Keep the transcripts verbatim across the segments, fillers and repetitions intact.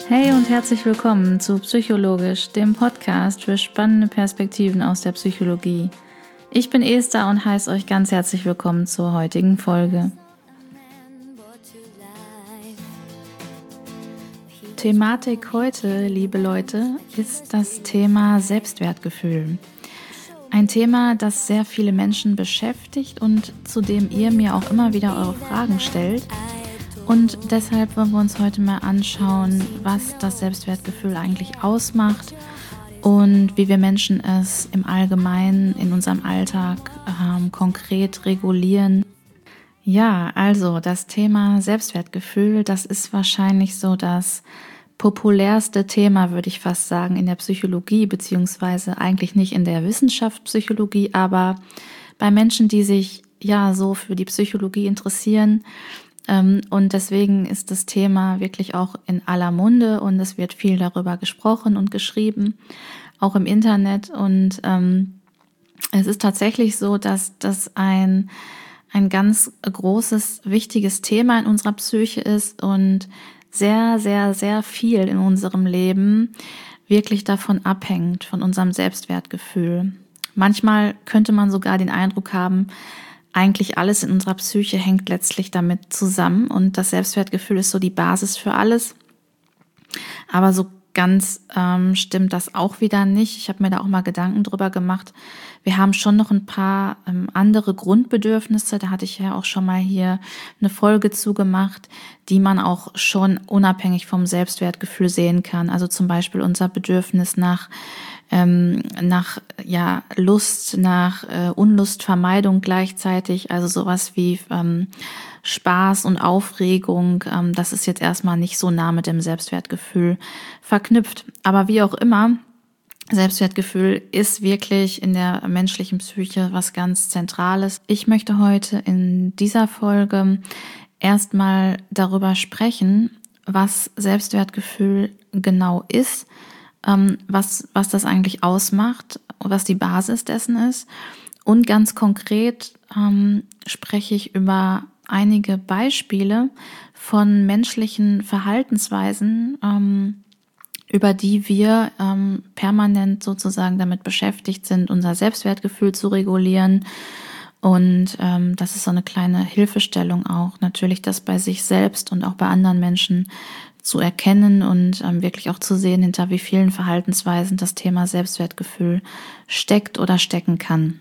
Hey und herzlich willkommen zu Psychologisch, dem Podcast für spannende Perspektiven aus der Psychologie. Ich bin Esther und heiße euch ganz herzlich willkommen zur heutigen Folge. Thematik heute, liebe Leute, ist das Thema Selbstwertgefühl. Ein Thema, das sehr viele Menschen beschäftigt und zu dem ihr mir auch immer wieder eure Fragen stellt. Und deshalb wollen wir uns heute mal anschauen, was das Selbstwertgefühl eigentlich ausmacht und wie wir Menschen es im Allgemeinen in unserem Alltag ähm, konkret regulieren. Ja, also das Thema Selbstwertgefühl, das ist wahrscheinlich so das populärste Thema, würde ich fast sagen, in der Psychologie, beziehungsweise eigentlich nicht in der Wissenschaft Psychologie, aber bei Menschen, die sich ja so für die Psychologie interessieren. Und deswegen ist das Thema wirklich auch in aller Munde und es wird viel darüber gesprochen und geschrieben, auch im Internet. Und ähm, es ist tatsächlich so, dass das ein, ein ganz großes, wichtiges Thema in unserer Psyche ist und sehr, sehr, sehr viel in unserem Leben wirklich davon abhängt, von unserem Selbstwertgefühl. Manchmal könnte man sogar den Eindruck haben, eigentlich alles in unserer Psyche hängt letztlich damit zusammen und das Selbstwertgefühl ist so die Basis für alles. Aber so ganz ähm, stimmt das auch wieder nicht. Ich habe mir da auch mal Gedanken drüber gemacht. Wir haben schon noch ein paar ähm, andere Grundbedürfnisse. Da hatte ich ja auch schon mal hier eine Folge zugemacht, die man auch schon unabhängig vom Selbstwertgefühl sehen kann. Also zum Beispiel unser Bedürfnis nach Ähm, nach ja Lust, nach äh, Unlustvermeidung gleichzeitig, also sowas wie ähm, Spaß und Aufregung, ähm, das ist jetzt erstmal nicht so nah mit dem Selbstwertgefühl verknüpft. Aber wie auch immer, Selbstwertgefühl ist wirklich in der menschlichen Psyche was ganz Zentrales. Ich möchte heute in dieser Folge erstmal darüber sprechen, was Selbstwertgefühl genau ist, was, was das eigentlich ausmacht, was die Basis dessen ist. Und ganz konkret ähm, spreche ich über einige Beispiele von menschlichen Verhaltensweisen, ähm, über die wir ähm, permanent sozusagen damit beschäftigt sind, unser Selbstwertgefühl zu regulieren. Und ähm, das ist so eine kleine Hilfestellung auch, natürlich das bei sich selbst und auch bei anderen Menschen zu erkennen und ähm, wirklich auch zu sehen, hinter wie vielen Verhaltensweisen das Thema Selbstwertgefühl steckt oder stecken kann.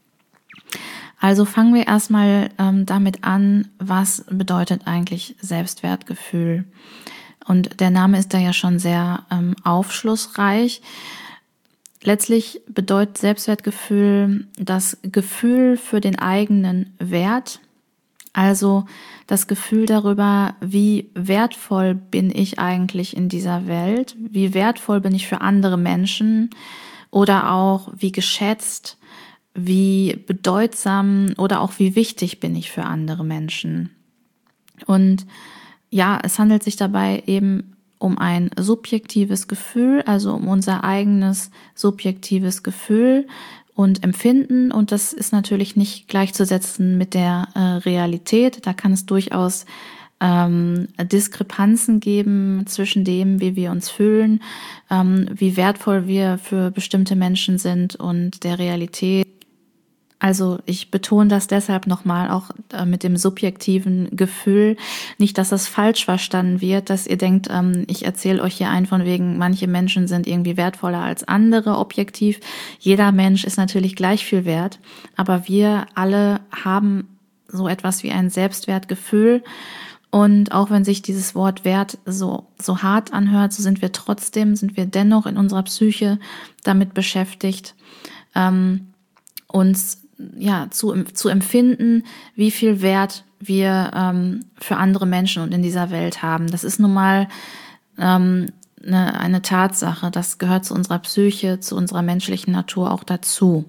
Also fangen wir erstmal ähm, damit an, was bedeutet eigentlich Selbstwertgefühl? Und der Name ist da ja schon sehr ähm, aufschlussreich. Letztlich bedeutet Selbstwertgefühl das Gefühl für den eigenen Wert, also das Gefühl darüber, wie wertvoll bin ich eigentlich in dieser Welt, wie wertvoll bin ich für andere Menschen oder auch wie geschätzt, wie bedeutsam oder auch wie wichtig bin ich für andere Menschen. Und ja, es handelt sich dabei eben um ein subjektives Gefühl, also um unser eigenes subjektives Gefühl und Empfinden, und das ist natürlich nicht gleichzusetzen mit der äh, Realität. Da kann es durchaus ähm, Diskrepanzen geben zwischen dem, wie wir uns fühlen, ähm, wie wertvoll wir für bestimmte Menschen sind und der Realität. Also ich betone das deshalb nochmal auch äh, mit dem subjektiven Gefühl. Nicht, dass das falsch verstanden wird, dass ihr denkt, ähm, ich erzähle euch hier ein von wegen, manche Menschen sind irgendwie wertvoller als andere objektiv. Jeder Mensch ist natürlich gleich viel wert, aber wir alle haben so etwas wie ein Selbstwertgefühl. Und auch wenn sich dieses Wort Wert so, so hart anhört, so sind wir trotzdem, sind wir dennoch in unserer Psyche damit beschäftigt, ähm, uns ja zu zu empfinden, wie viel Wert wir ähm, für andere Menschen und in dieser Welt haben. Das ist nun mal ähm, eine, eine Tatsache. Das gehört zu unserer Psyche, zu unserer menschlichen Natur auch dazu.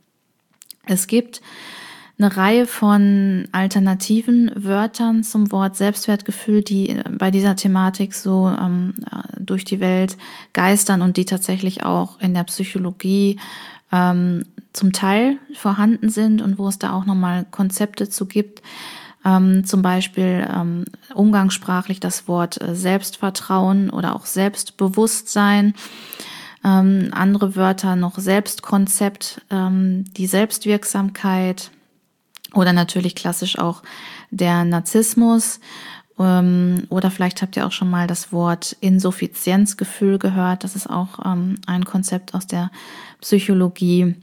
Es gibt eine Reihe von alternativen Wörtern zum Wort Selbstwertgefühl, die bei dieser Thematik so ähm, durch die Welt geistern und die tatsächlich auch in der Psychologie ähm, zum Teil vorhanden sind und wo es da auch nochmal Konzepte zu gibt. Ähm, zum Beispiel ähm, umgangssprachlich das Wort äh, Selbstvertrauen oder auch Selbstbewusstsein. Ähm, andere Wörter noch Selbstkonzept, ähm, die Selbstwirksamkeit oder natürlich klassisch auch der Narzissmus. Ähm, oder vielleicht habt ihr auch schon mal das Wort Insuffizienzgefühl gehört. Das ist auch ähm, ein Konzept aus der Psychologie.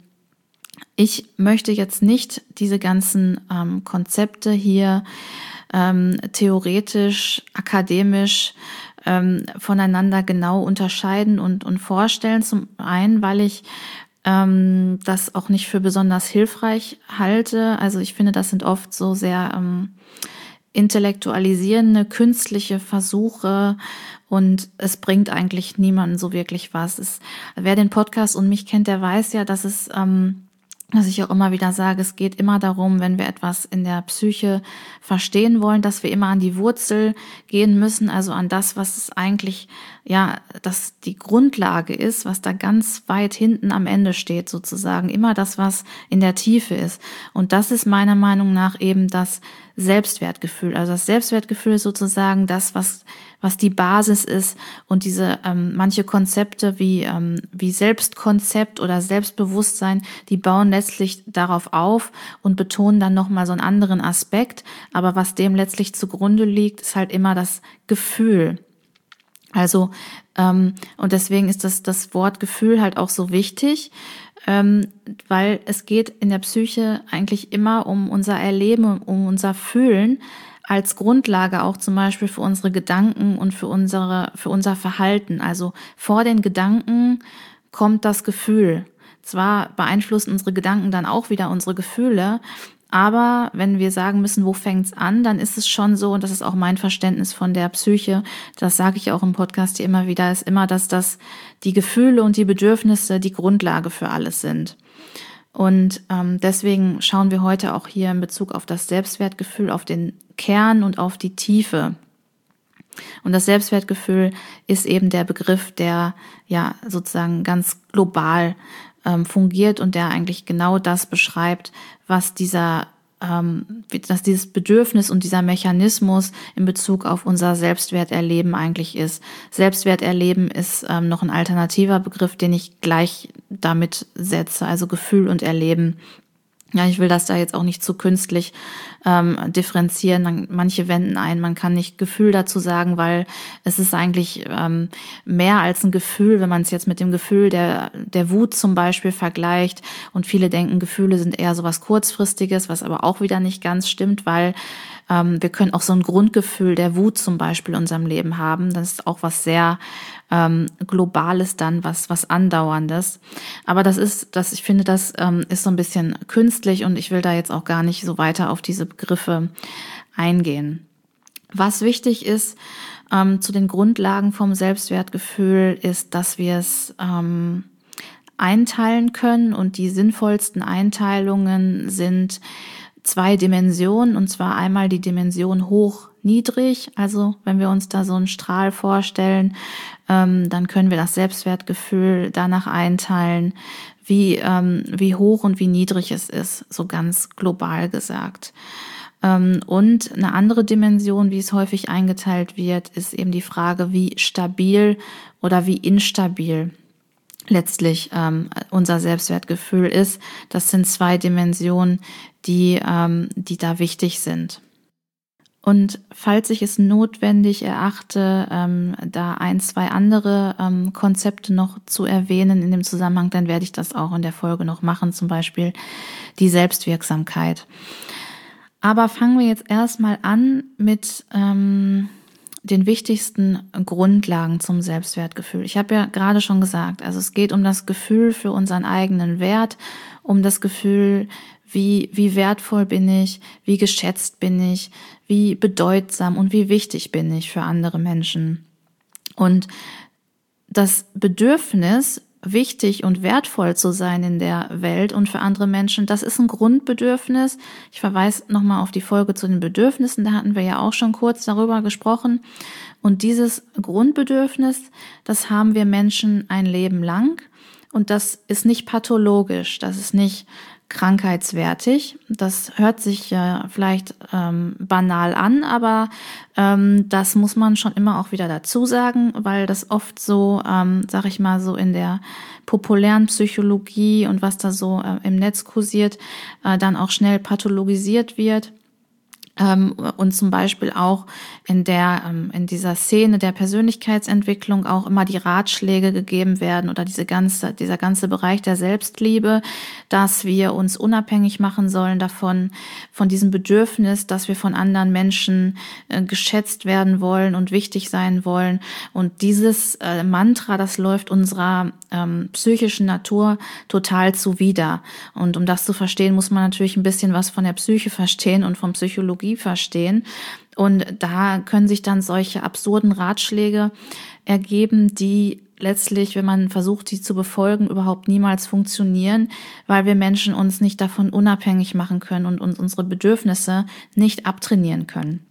Ich möchte jetzt nicht diese ganzen ähm, Konzepte hier ähm, theoretisch, akademisch ähm, voneinander genau unterscheiden und, und vorstellen. Zum einen, weil ich ähm, das auch nicht für besonders hilfreich halte. Also ich finde, das sind oft so sehr ähm, intellektualisierende, künstliche Versuche und es bringt eigentlich niemanden so wirklich was. Es, wer den Podcast und mich kennt, der weiß ja, dass es ähm, dass ich auch immer wieder sage, es geht immer darum, wenn wir etwas in der Psyche verstehen wollen, dass wir immer an die Wurzel gehen müssen, also an das, was es eigentlich, ja, das die Grundlage ist, was da ganz weit hinten am Ende steht sozusagen, immer das, was in der Tiefe ist. Und das ist meiner Meinung nach eben das Selbstwertgefühl. Also das Selbstwertgefühl ist sozusagen das, was was die Basis ist und diese ähm, manche Konzepte wie ähm, wie Selbstkonzept oder Selbstbewusstsein, die bauen letztlich darauf auf und betonen dann noch mal so einen anderen Aspekt. Aber was dem letztlich zugrunde liegt, ist halt immer das Gefühl. Also ähm, und deswegen ist das das Wort Gefühl halt auch so wichtig. Ähm, weil es geht in der Psyche eigentlich immer um unser Erleben, um unser Fühlen als Grundlage auch zum Beispiel für unsere Gedanken und für unsere, für unser Verhalten. Also vor den Gedanken kommt das Gefühl. Zwar beeinflussen unsere Gedanken dann auch wieder unsere Gefühle, aber wenn wir sagen müssen, wo fängt's an, dann ist es schon so, und das ist auch mein Verständnis von der Psyche, das sage ich auch im Podcast hier immer wieder, ist immer, dass das die Gefühle und die Bedürfnisse die Grundlage für alles sind. Und ähm, deswegen schauen wir heute auch hier in Bezug auf das Selbstwertgefühl, auf den Kern und auf die Tiefe. Und das Selbstwertgefühl ist eben der Begriff, der ja sozusagen ganz global ähm, fungiert und der eigentlich genau das beschreibt, was dieser, ähm, dass dieses Bedürfnis und dieser Mechanismus in Bezug auf unser Selbstwerterleben eigentlich ist. Selbstwerterleben ist ähm, noch ein alternativer Begriff, den ich gleich damit setze, also Gefühl und Erleben. Ja, ich will das da jetzt auch nicht zu künstlich ähm, differenzieren. Man, manche wenden ein, man kann nicht Gefühl dazu sagen, weil es ist eigentlich ähm, mehr als ein Gefühl, wenn man es jetzt mit dem Gefühl der der Wut zum Beispiel vergleicht. Und viele denken, Gefühle sind eher so was Kurzfristiges, was aber auch wieder nicht ganz stimmt, weil ähm, wir können auch so ein Grundgefühl der Wut zum Beispiel in unserem Leben haben. Das ist auch was sehr ähm, Globales dann, was was Andauerndes. Aber das ist, das ich finde, das ähm, ist so ein bisschen künstlich und ich will da jetzt auch gar nicht so weiter auf diese Begriffe eingehen. Was wichtig ist ähm, zu den Grundlagen vom Selbstwertgefühl, ist, dass wir es ähm, einteilen können und die sinnvollsten Einteilungen sind zwei Dimensionen, und zwar einmal die Dimension hoch, niedrig. Also wenn wir uns da so einen Strahl vorstellen, ähm, dann können wir das Selbstwertgefühl danach einteilen, wie ähm, wie hoch und wie niedrig es ist, so ganz global gesagt. Ähm, und eine andere Dimension, wie es häufig eingeteilt wird, ist eben die Frage, wie stabil oder wie instabil letztlich ähm, unser Selbstwertgefühl ist. Das sind zwei Dimensionen, die ähm, die da wichtig sind. Und falls ich es notwendig erachte, ähm, da ein, zwei andere ähm, Konzepte noch zu erwähnen in dem Zusammenhang, dann werde ich das auch in der Folge noch machen, zum Beispiel die Selbstwirksamkeit. Aber fangen wir jetzt erstmal an mit ähm, den wichtigsten Grundlagen zum Selbstwertgefühl. Ich habe ja gerade schon gesagt, also es geht um das Gefühl für unseren eigenen Wert, um das Gefühl, wie wie wertvoll bin ich, wie geschätzt bin ich, wie bedeutsam und wie wichtig bin ich für andere Menschen. Und das Bedürfnis, wichtig und wertvoll zu sein in der Welt und für andere Menschen, das ist ein Grundbedürfnis. Ich verweise nochmal auf die Folge zu den Bedürfnissen, da hatten wir ja auch schon kurz darüber gesprochen. Und dieses Grundbedürfnis, das haben wir Menschen ein Leben lang und das ist nicht pathologisch, das ist nicht krankheitswertig. Das hört sich äh, vielleicht ähm, banal an, aber ähm, das muss man schon immer auch wieder dazu sagen, weil das oft so, ähm, sag ich mal, so in der populären Psychologie und was da so äh, im Netz kursiert, äh, dann auch schnell pathologisiert wird. Und zum Beispiel auch in der, in dieser Szene der Persönlichkeitsentwicklung auch immer die Ratschläge gegeben werden oder diese ganze, dieser ganze Bereich der Selbstliebe, dass wir uns unabhängig machen sollen davon, von diesem Bedürfnis, dass wir von anderen Menschen geschätzt werden wollen und wichtig sein wollen. Und dieses Mantra, das läuft unserer ähm, psychischen Natur total zuwider. Und um das zu verstehen, muss man natürlich ein bisschen was von der Psyche verstehen und von Psychologie verstehen. Und da können sich dann solche absurden Ratschläge ergeben, die letztlich, wenn man versucht, die zu befolgen, überhaupt niemals funktionieren, weil wir Menschen uns nicht davon unabhängig machen können und uns unsere Bedürfnisse nicht abtrainieren können.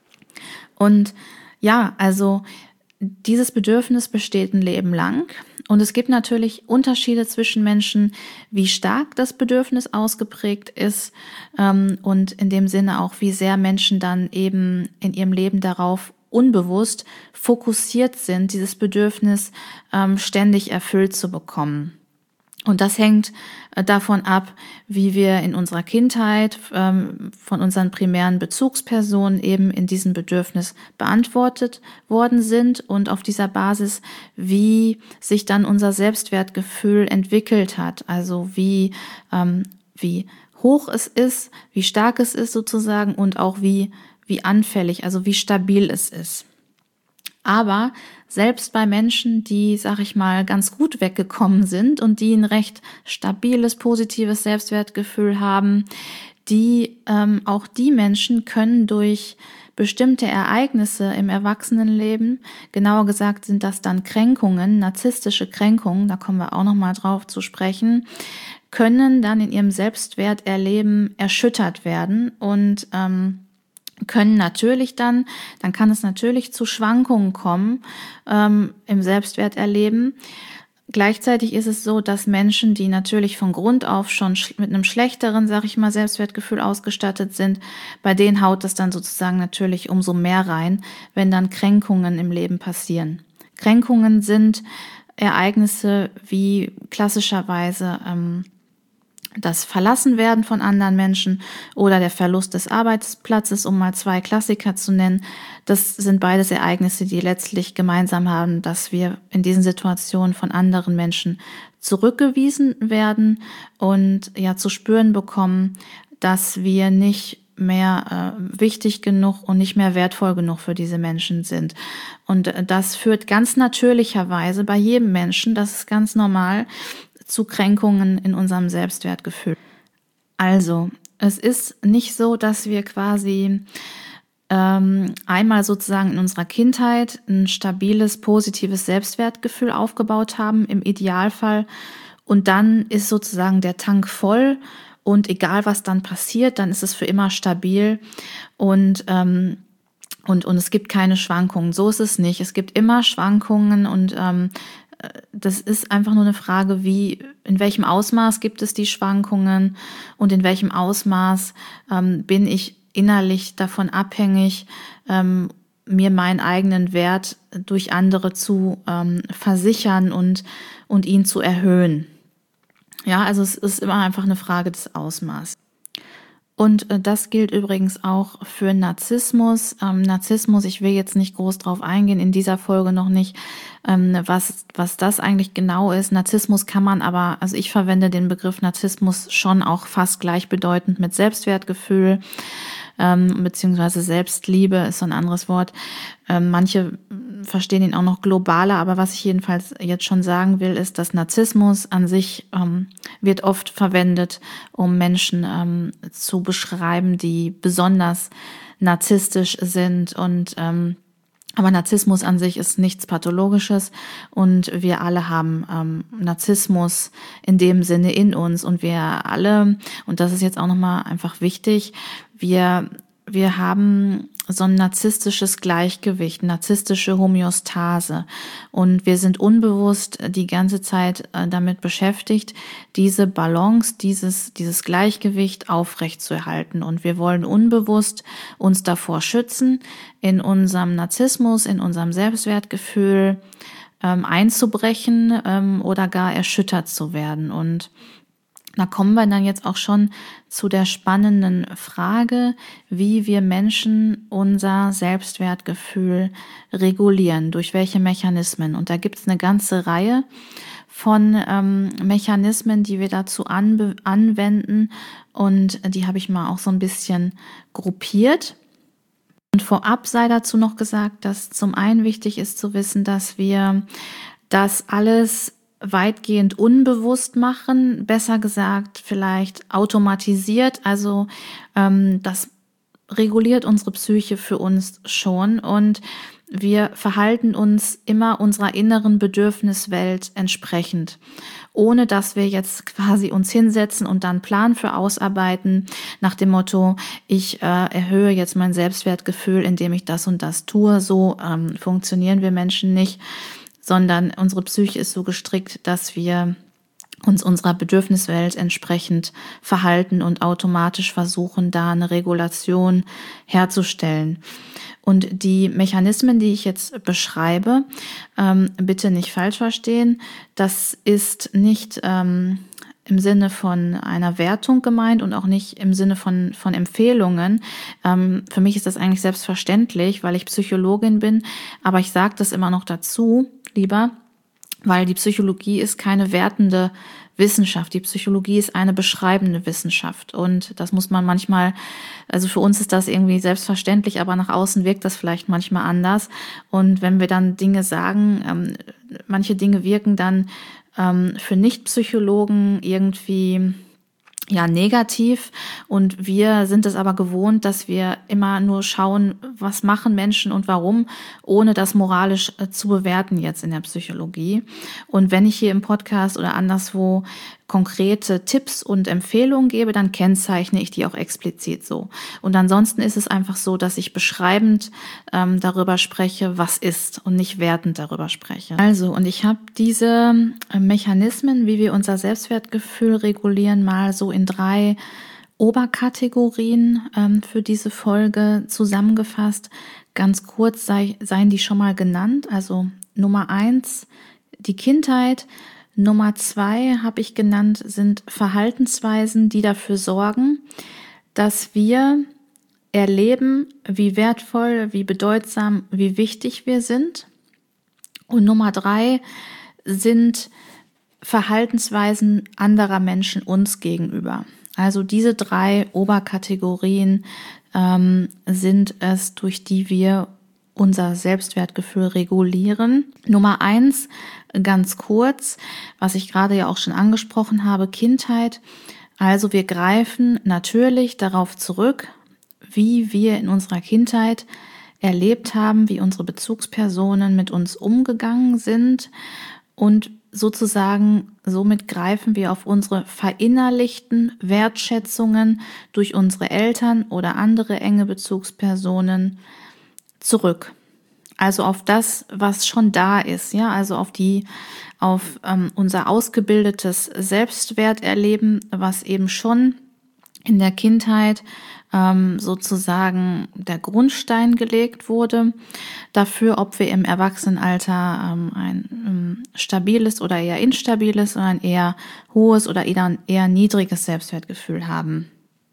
Und ja, also dieses Bedürfnis besteht ein Leben lang. Und es gibt natürlich Unterschiede zwischen Menschen, wie stark das Bedürfnis ausgeprägt ist ähm, und in dem Sinne auch, wie sehr Menschen dann eben in ihrem Leben darauf unbewusst fokussiert sind, dieses Bedürfnis ähm, ständig erfüllt zu bekommen. Und das hängt davon ab, wie wir in unserer Kindheit ähm, von unseren primären Bezugspersonen eben in diesem Bedürfnis beantwortet worden sind und auf dieser Basis, wie sich dann unser Selbstwertgefühl entwickelt hat. Also wie, ähm, wie hoch es ist, wie stark es ist sozusagen und auch wie, wie anfällig, also wie stabil es ist. Aber selbst bei Menschen, die, sag ich mal, ganz gut weggekommen sind und die ein recht stabiles, positives Selbstwertgefühl haben, die ähm, auch die Menschen können durch bestimmte Ereignisse im Erwachsenenleben, genauer gesagt sind das dann Kränkungen, narzisstische Kränkungen, da kommen wir auch nochmal drauf zu sprechen, können dann in ihrem Selbstwerterleben erschüttert werden und ähm, können natürlich dann, dann kann es natürlich zu Schwankungen kommen ähm, im Selbstwerterleben. Gleichzeitig ist es so, dass Menschen, die natürlich von Grund auf schon mit einem schlechteren, sag ich mal, Selbstwertgefühl ausgestattet sind, bei denen haut es dann sozusagen natürlich umso mehr rein, wenn dann Kränkungen im Leben passieren. Kränkungen sind Ereignisse wie klassischerweise ähm, das Verlassenwerden von anderen Menschen oder der Verlust des Arbeitsplatzes, um mal zwei Klassiker zu nennen. Das sind beides Ereignisse, die letztlich gemeinsam haben, dass wir in diesen Situationen von anderen Menschen zurückgewiesen werden und ja zu spüren bekommen, dass wir nicht mehr äh, wichtig genug und nicht mehr wertvoll genug für diese Menschen sind. Und äh, das führt ganz natürlicherweise bei jedem Menschen, das ist ganz normal, zu Kränkungen in unserem Selbstwertgefühl. Also, es ist nicht so, dass wir quasi ähm, einmal sozusagen in unserer Kindheit ein stabiles, positives Selbstwertgefühl aufgebaut haben, im Idealfall. Und dann ist sozusagen der Tank voll und egal, was dann passiert, dann ist es für immer stabil und ähm, und und es gibt keine Schwankungen. So ist es nicht. Es gibt immer Schwankungen und ähm, das ist einfach nur eine Frage, wie, in welchem Ausmaß gibt es die Schwankungen und in welchem Ausmaß ähm, bin ich innerlich davon abhängig, ähm, mir meinen eigenen Wert durch andere zu ähm, versichern und, und ihn zu erhöhen. Ja, also es ist immer einfach eine Frage des Ausmaßes. Und äh, das gilt übrigens auch für Narzissmus. Ähm, Narzissmus, ich will jetzt nicht groß drauf eingehen, in dieser Folge noch nicht, ähm, was was das eigentlich genau ist. Narzissmus kann man aber, also ich verwende den Begriff Narzissmus schon auch fast gleichbedeutend mit Selbstwertgefühl, ähm, beziehungsweise Selbstliebe ist so ein anderes Wort. Ähm, manche verstehen ihn auch noch globaler, aber was ich jedenfalls jetzt schon sagen will, ist, dass Narzissmus an sich ähm, wird oft verwendet, um Menschen ähm, zu beschreiben, die besonders narzisstisch sind und ähm, aber Narzissmus an sich ist nichts Pathologisches und wir alle haben ähm, Narzissmus in dem Sinne in uns und wir alle, und das ist jetzt auch nochmal einfach wichtig, wir wir haben so ein narzisstisches Gleichgewicht, narzisstische Homöostase und wir sind unbewusst die ganze Zeit damit beschäftigt, diese Balance, dieses, dieses Gleichgewicht aufrechtzuerhalten und wir wollen unbewusst uns davor schützen, in unserem Narzissmus, in unserem Selbstwertgefühl ähm, einzubrechen ähm, oder gar erschüttert zu werden. Und da kommen wir dann jetzt auch schon zu der spannenden Frage, wie wir Menschen unser Selbstwertgefühl regulieren, durch welche Mechanismen. Und da gibt es eine ganze Reihe von ähm, Mechanismen, die wir dazu anbe- anwenden und die habe ich mal auch so ein bisschen gruppiert. Und vorab sei dazu noch gesagt, dass zum einen wichtig ist zu wissen, dass wir das alles weitgehend unbewusst machen, besser gesagt vielleicht automatisiert, also ähm, das reguliert unsere Psyche für uns schon und wir verhalten uns immer unserer inneren Bedürfniswelt entsprechend, ohne dass wir jetzt quasi uns hinsetzen und dann einen Plan für ausarbeiten, nach dem Motto, ich äh, erhöhe jetzt mein Selbstwertgefühl, indem ich das und das tue. So ähm, funktionieren wir Menschen nicht, sondern unsere Psyche ist so gestrickt, dass wir uns unserer Bedürfniswelt entsprechend verhalten und automatisch versuchen, da eine Regulation herzustellen. Und die Mechanismen, die ich jetzt beschreibe, ähm, bitte nicht falsch verstehen, das ist nicht ähm, im Sinne von einer Wertung gemeint und auch nicht im Sinne von, von Empfehlungen. Ähm, für mich ist das eigentlich selbstverständlich, weil ich Psychologin bin, aber ich sage das immer noch dazu, lieber, weil die Psychologie ist keine wertende Wissenschaft. Die Psychologie ist eine beschreibende Wissenschaft und das muss man manchmal, also für uns ist das irgendwie selbstverständlich, aber nach außen wirkt das vielleicht manchmal anders und wenn wir dann Dinge sagen, ähm, manche Dinge wirken dann ähm, für Nicht-Psychologen irgendwie ja negativ und wir sind es aber gewohnt, dass wir immer nur schauen, was machen Menschen und warum, ohne das moralisch äh, zu bewerten jetzt in der Psychologie. Und wenn ich hier im Podcast oder anderswo konkrete Tipps und Empfehlungen gebe, dann kennzeichne ich die auch explizit so. Und ansonsten ist es einfach so, dass ich beschreibend ähm, darüber spreche, was ist und nicht wertend darüber spreche. Also, und ich habe diese äh, Mechanismen, wie wir unser Selbstwertgefühl regulieren, mal so in drei Oberkategorien ähm, für diese Folge zusammengefasst. Ganz kurz sei, seien die schon mal genannt. Also Nummer eins, die Kindheit. Nummer zwei habe ich genannt, sind Verhaltensweisen, die dafür sorgen, dass wir erleben, wie wertvoll, wie bedeutsam, wie wichtig wir sind. Und Nummer drei sind Verhaltensweisen anderer Menschen uns gegenüber. Also diese drei Oberkategorien ähm, sind es, durch die wir unser Selbstwertgefühl regulieren. Nummer eins, ganz kurz, was ich gerade ja auch schon angesprochen habe, Kindheit. Also wir greifen natürlich darauf zurück, wie wir in unserer Kindheit erlebt haben, wie unsere Bezugspersonen mit uns umgegangen sind und sozusagen somit greifen wir auf unsere verinnerlichten Wertschätzungen durch unsere Eltern oder andere enge Bezugspersonen zurück. Also auf das, was schon da ist, ja, also auf die, auf ähm, unser ausgebildetes Selbstwerterleben, was eben schon in der Kindheit ähm, sozusagen der Grundstein gelegt wurde, dafür, ob wir im Erwachsenenalter ähm, ein ähm, stabiles oder eher instabiles oder ein eher hohes oder eher, ein eher niedriges Selbstwertgefühl haben.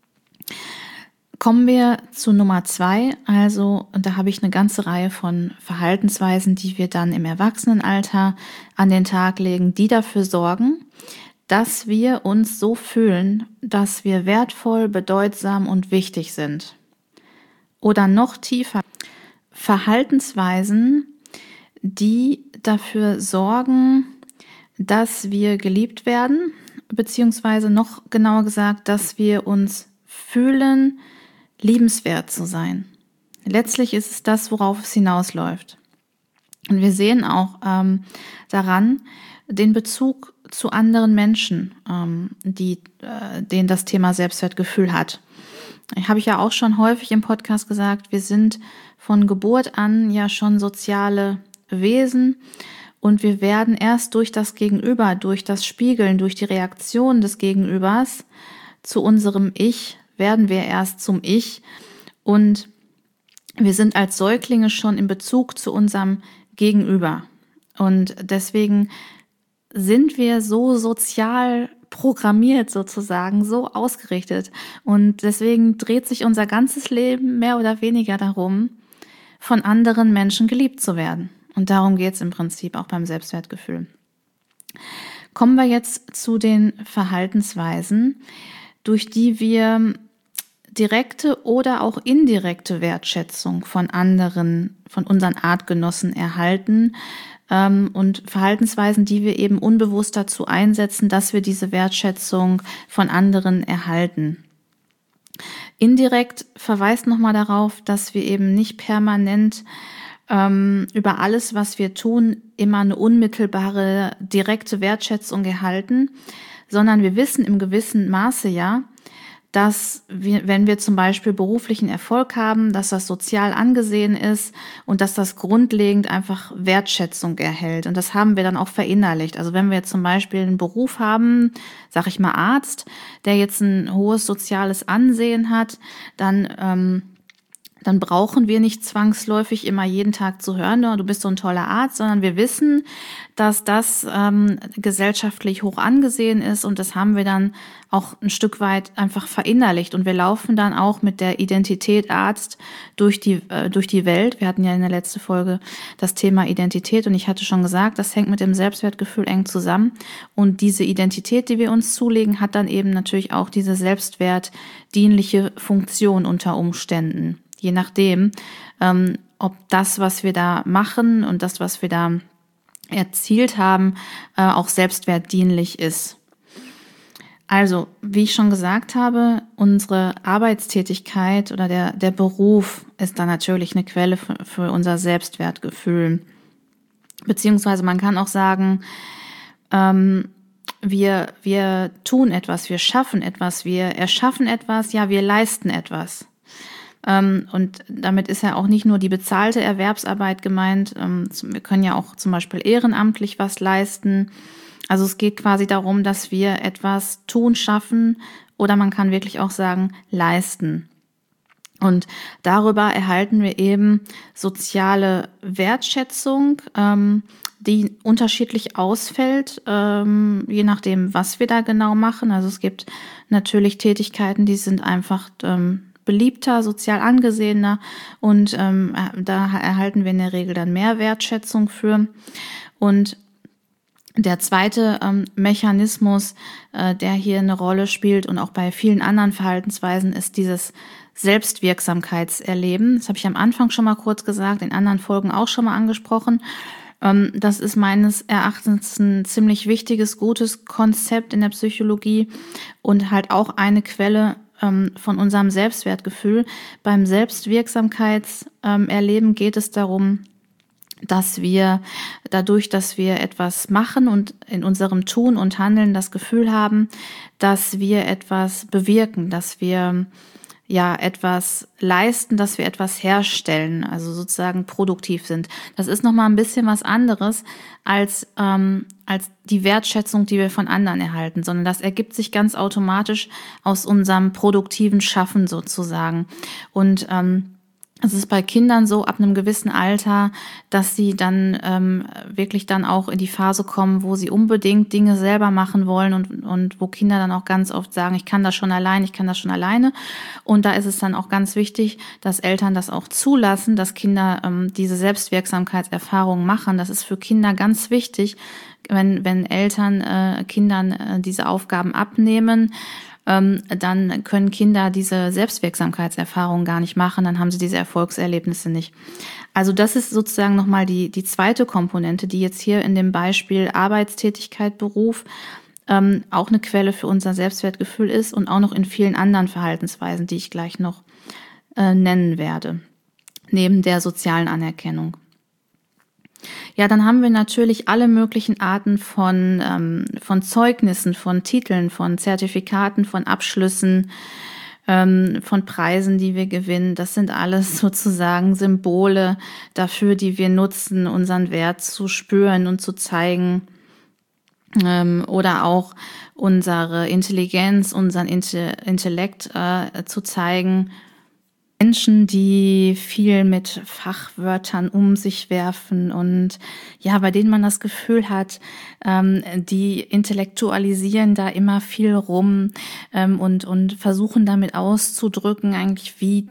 Kommen wir zu Nummer zwei, also und da habe ich eine ganze Reihe von Verhaltensweisen, die wir dann im Erwachsenenalter an den Tag legen, die dafür sorgen, dass wir uns so fühlen, dass wir wertvoll, bedeutsam und wichtig sind. Oder noch tiefer, Verhaltensweisen, die dafür sorgen, dass wir geliebt werden, beziehungsweise noch genauer gesagt, dass wir uns fühlen, liebenswert zu sein. Letztlich ist es das, worauf es hinausläuft. Und wir sehen auch ähm, daran den Bezug zu anderen Menschen, ähm, die, äh, denen das Thema Selbstwertgefühl hat. habe ich ja auch schon häufig im Podcast gesagt, wir sind von Geburt an ja schon soziale Wesen und wir werden erst durch das Gegenüber, durch das Spiegeln, durch die Reaktion des Gegenübers zu unserem Ich, werden wir erst zum Ich und wir sind als Säuglinge schon in Bezug zu unserem Gegenüber. Und deswegen sind wir so sozial programmiert sozusagen, so ausgerichtet. Und deswegen dreht sich unser ganzes Leben mehr oder weniger darum, von anderen Menschen geliebt zu werden. Und darum geht es im Prinzip auch beim Selbstwertgefühl. Kommen wir jetzt zu den Verhaltensweisen, durch die wir direkte oder auch indirekte Wertschätzung von anderen, von unseren Artgenossen erhalten ähm, und Verhaltensweisen, die wir eben unbewusst dazu einsetzen, dass wir diese Wertschätzung von anderen erhalten. Indirekt verweist nochmal darauf, dass wir eben nicht permanent ähm, über alles, was wir tun, immer eine unmittelbare, direkte Wertschätzung erhalten, sondern wir wissen im gewissen Maße ja, dass wir, wenn wir zum Beispiel beruflichen Erfolg haben, dass das sozial angesehen ist und dass das grundlegend einfach Wertschätzung erhält. Und das haben wir dann auch verinnerlicht. Also wenn wir jetzt zum Beispiel einen Beruf haben, sag ich mal Arzt, der jetzt ein hohes soziales Ansehen hat, dann ähm, dann brauchen wir nicht zwangsläufig immer jeden Tag zu hören, du bist so ein toller Arzt, sondern wir wissen, dass das ähm, gesellschaftlich hoch angesehen ist und das haben wir dann auch ein Stück weit einfach verinnerlicht und wir laufen dann auch mit der Identität Arzt durch die äh, durch die Welt. Wir hatten ja in der letzten Folge das Thema Identität und ich hatte schon gesagt, das hängt mit dem Selbstwertgefühl eng zusammen und diese Identität, die wir uns zulegen, hat dann eben natürlich auch diese selbstwertdienliche Funktion unter Umständen. Je nachdem, ähm, ob das, was wir da machen und das, was wir da erzielt haben, äh, auch selbstwertdienlich ist. Also, wie ich schon gesagt habe, unsere Arbeitstätigkeit oder der, der Beruf ist da natürlich eine Quelle für, für unser Selbstwertgefühl. Beziehungsweise man kann auch sagen, ähm, wir, wir tun etwas, wir schaffen etwas, wir erschaffen etwas, ja, wir leisten etwas. Und damit ist ja auch nicht nur die bezahlte Erwerbsarbeit gemeint. Wir können ja auch zum Beispiel ehrenamtlich was leisten. Also es geht quasi darum, dass wir etwas tun, schaffen oder man kann wirklich auch sagen, leisten. Und darüber erhalten wir eben soziale Wertschätzung, die unterschiedlich ausfällt, je nachdem, was wir da genau machen. Also es gibt natürlich Tätigkeiten, die sind einfach beliebter, sozial angesehener und ähm, da erhalten wir in der Regel dann mehr Wertschätzung für. Und der zweite ähm, Mechanismus, äh, der hier eine Rolle spielt und auch bei vielen anderen Verhaltensweisen, ist dieses Selbstwirksamkeitserleben. Das habe ich am Anfang schon mal kurz gesagt, in anderen Folgen auch schon mal angesprochen. Ähm, das ist meines Erachtens ein ziemlich wichtiges, gutes Konzept in der Psychologie und halt auch eine Quelle von unserem Selbstwertgefühl. Beim Selbstwirksamkeitserleben geht es darum, dass wir dadurch, dass wir etwas machen und in unserem Tun und Handeln das Gefühl haben, dass wir etwas bewirken, dass wir ja etwas leisten, dass wir etwas herstellen, also sozusagen produktiv sind. Das ist nochmal ein bisschen was anderes als ähm, als die Wertschätzung, die wir von anderen erhalten, sondern das ergibt sich ganz automatisch aus unserem produktiven Schaffen sozusagen. Und ähm, es ist bei Kindern so ab einem gewissen Alter, dass sie dann ähm, wirklich dann auch in die Phase kommen, wo sie unbedingt Dinge selber machen wollen und und wo Kinder dann auch ganz oft sagen, ich kann das schon allein, ich kann das schon alleine. Und da ist es dann auch ganz wichtig, dass Eltern das auch zulassen, dass Kinder ähm, diese Selbstwirksamkeitserfahrungen machen. Das ist für Kinder ganz wichtig, wenn wenn Eltern äh, Kindern äh, diese Aufgaben abnehmen. Dann können Kinder diese Selbstwirksamkeitserfahrung gar nicht machen, dann haben sie diese Erfolgserlebnisse nicht. Also das ist sozusagen nochmal die, die zweite Komponente, die jetzt hier in dem Beispiel Arbeitstätigkeit, Beruf ähm, auch eine Quelle für unser Selbstwertgefühl ist und auch noch in vielen anderen Verhaltensweisen, die ich gleich noch äh, nennen werde, neben der sozialen Anerkennung. Ja, dann haben wir natürlich alle möglichen Arten von, ähm, von Zeugnissen, von Titeln, von Zertifikaten, von Abschlüssen, ähm, von Preisen, die wir gewinnen. Das sind alles sozusagen Symbole dafür, die wir nutzen, unseren Wert zu spüren und zu zeigen. Ähm, oder auch unsere Intelligenz, unseren Inte- Intellekt äh, zu zeigen. Menschen, die viel mit Fachwörtern um sich werfen und ja, bei denen man das Gefühl hat, ähm, die intellektualisieren da immer viel rum ähm, und und versuchen damit auszudrücken, eigentlich wie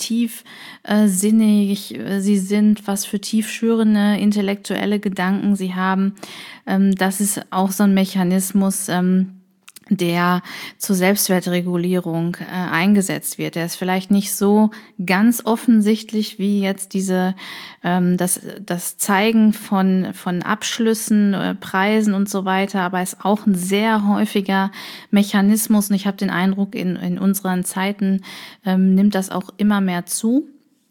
tiefsinnig äh, sie sind, was für tiefschürende intellektuelle Gedanken sie haben. Ähm, das ist auch so ein Mechanismus, ähm, der zur Selbstwertregulierung äh, eingesetzt wird. Der ist vielleicht nicht so ganz offensichtlich wie jetzt diese ähm, das das Zeigen von von Abschlüssen, äh, Preisen und so weiter, aber ist auch ein sehr häufiger Mechanismus und ich habe den Eindruck, in in unseren Zeiten ähm, nimmt das auch immer mehr zu.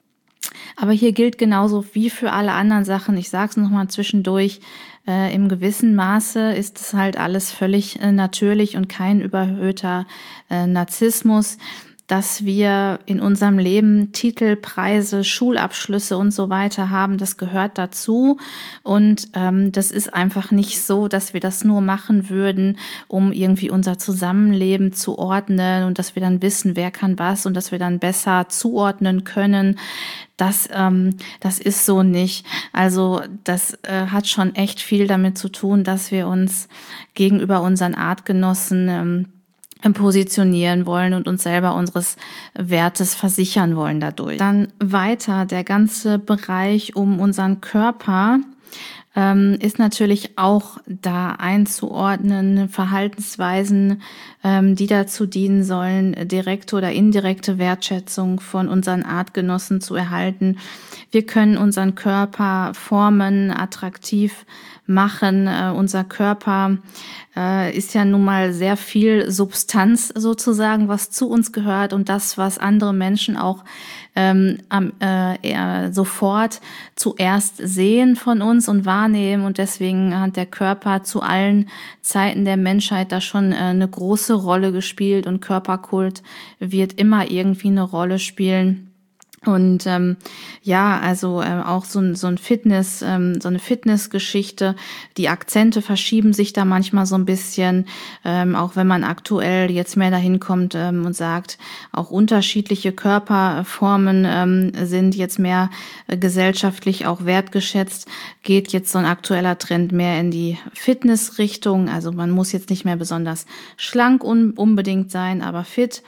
Aber hier gilt genauso wie für alle anderen Sachen, ich sage es nochmal zwischendurch, äh, im gewissen Maße ist es halt alles völlig äh, natürlich und kein überhöhter äh, Narzissmus, dass wir in unserem Leben Titel, Preise, Schulabschlüsse und so weiter haben. Das gehört dazu und ähm, das ist einfach nicht so, dass wir das nur machen würden, um irgendwie unser Zusammenleben zu ordnen und dass wir dann wissen, wer kann was und dass wir dann besser zuordnen können. Das, ähm, das ist so nicht. Also das äh, hat schon echt viel damit zu tun, dass wir uns gegenüber unseren Artgenossen ähm, positionieren wollen und uns selber unseres Wertes versichern wollen dadurch. Dann weiter der ganze Bereich um unseren Körper ähm, ist natürlich auch da einzuordnen, Verhaltensweisen, ähm, die dazu dienen sollen, direkte oder indirekte Wertschätzung von unseren Artgenossen zu erhalten. Wir können unseren Körper formen, attraktiv machen. Äh, unser Körper äh, ist ja nun mal sehr viel Substanz sozusagen, was zu uns gehört und das, was andere Menschen auch ähm, äh, eher sofort zuerst sehen von uns und wahrnehmen und deswegen hat der Körper zu allen Zeiten der Menschheit da schon äh, eine große Rolle gespielt und Körperkult wird immer irgendwie eine Rolle spielen. Und ähm, ja, also äh, auch so ein so ein Fitness, ähm, so eine Fitnessgeschichte. Die Akzente verschieben sich da manchmal so ein bisschen, ähm, auch wenn man aktuell jetzt mehr dahin kommt ähm, und sagt, auch unterschiedliche Körperformen ähm, sind jetzt mehr äh, gesellschaftlich auch wertgeschätzt. Geht jetzt so ein aktueller Trend mehr in die Fitnessrichtung. Also man muss jetzt nicht mehr besonders schlank un- unbedingt sein, aber fit.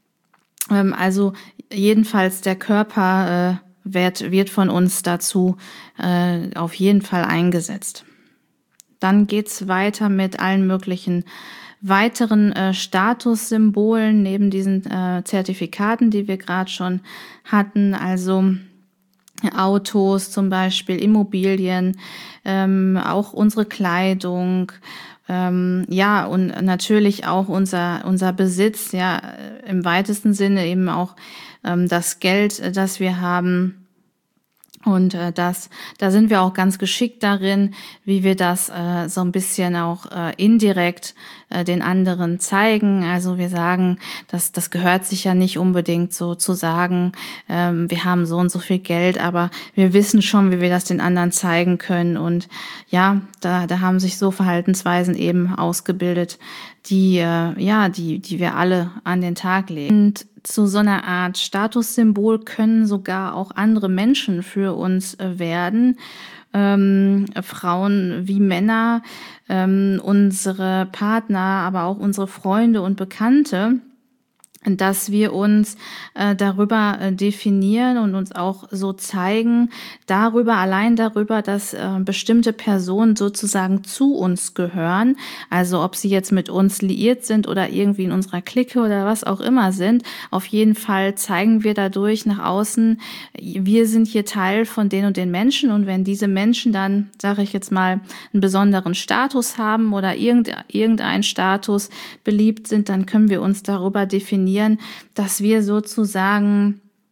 Also jedenfalls der Körper äh, wird, wird von uns dazu äh, auf jeden Fall eingesetzt. Dann geht's weiter mit allen möglichen weiteren äh, Statussymbolen neben diesen äh, Zertifikaten, die wir gerade schon hatten. Also Autos zum Beispiel, Immobilien, ähm, auch unsere Kleidung, ähm, ja, und natürlich auch unser, unser Besitz, ja, im weitesten Sinne eben auch ähm, das Geld, das wir haben. Und äh, das, da sind wir auch ganz geschickt darin, wie wir das äh, so ein bisschen auch äh, indirekt äh, den anderen zeigen. Also wir sagen, das, das gehört sich ja nicht unbedingt so zu sagen, ähm, wir haben so und so viel Geld, aber wir wissen schon, wie wir das den anderen zeigen können. Und ja, da, da haben sich so Verhaltensweisen eben ausgebildet, die äh, ja, die, die wir alle an den Tag legen. Und zu so einer Art Statussymbol können sogar auch andere Menschen für uns äh, werden. Ähm, Frauen wie Männer, ähm, unsere Partner, aber auch unsere Freunde und Bekannte, dass wir uns äh, darüber äh, definieren und uns auch so zeigen, darüber, allein darüber, dass äh, bestimmte Personen sozusagen zu uns gehören, also ob sie jetzt mit uns liiert sind oder irgendwie in unserer Clique oder was auch immer sind, auf jeden Fall zeigen wir dadurch nach außen, wir sind hier Teil von den und den Menschen und wenn diese Menschen dann, sage ich jetzt mal, einen besonderen Status haben oder irgendein Status beliebt sind, dann können wir uns darüber definieren, dass wir sozusagen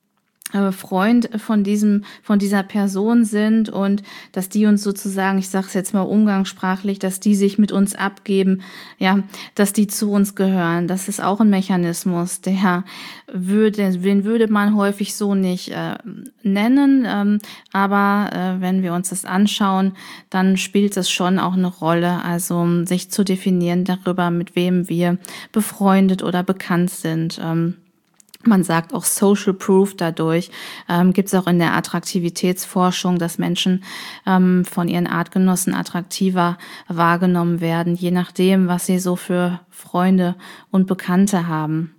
äh, Freund von diesem, von dieser Person sind und dass die uns sozusagen, ich sage es jetzt mal umgangssprachlich, dass die sich mit uns abgeben, ja, dass die zu uns gehören. Das ist auch ein Mechanismus, der würde, den würde man häufig so nicht äh, nennen, ähm, aber äh, wenn wir uns das anschauen, dann spielt es schon auch eine Rolle, also um sich zu definieren darüber, mit wem wir befreundet oder bekannt sind. Ähm, Man sagt auch Social Proof dadurch. Ähm, gibt es auch in der Attraktivitätsforschung, dass Menschen ähm, von ihren Artgenossen attraktiver wahrgenommen werden, je nachdem, was sie so für Freunde und Bekannte haben.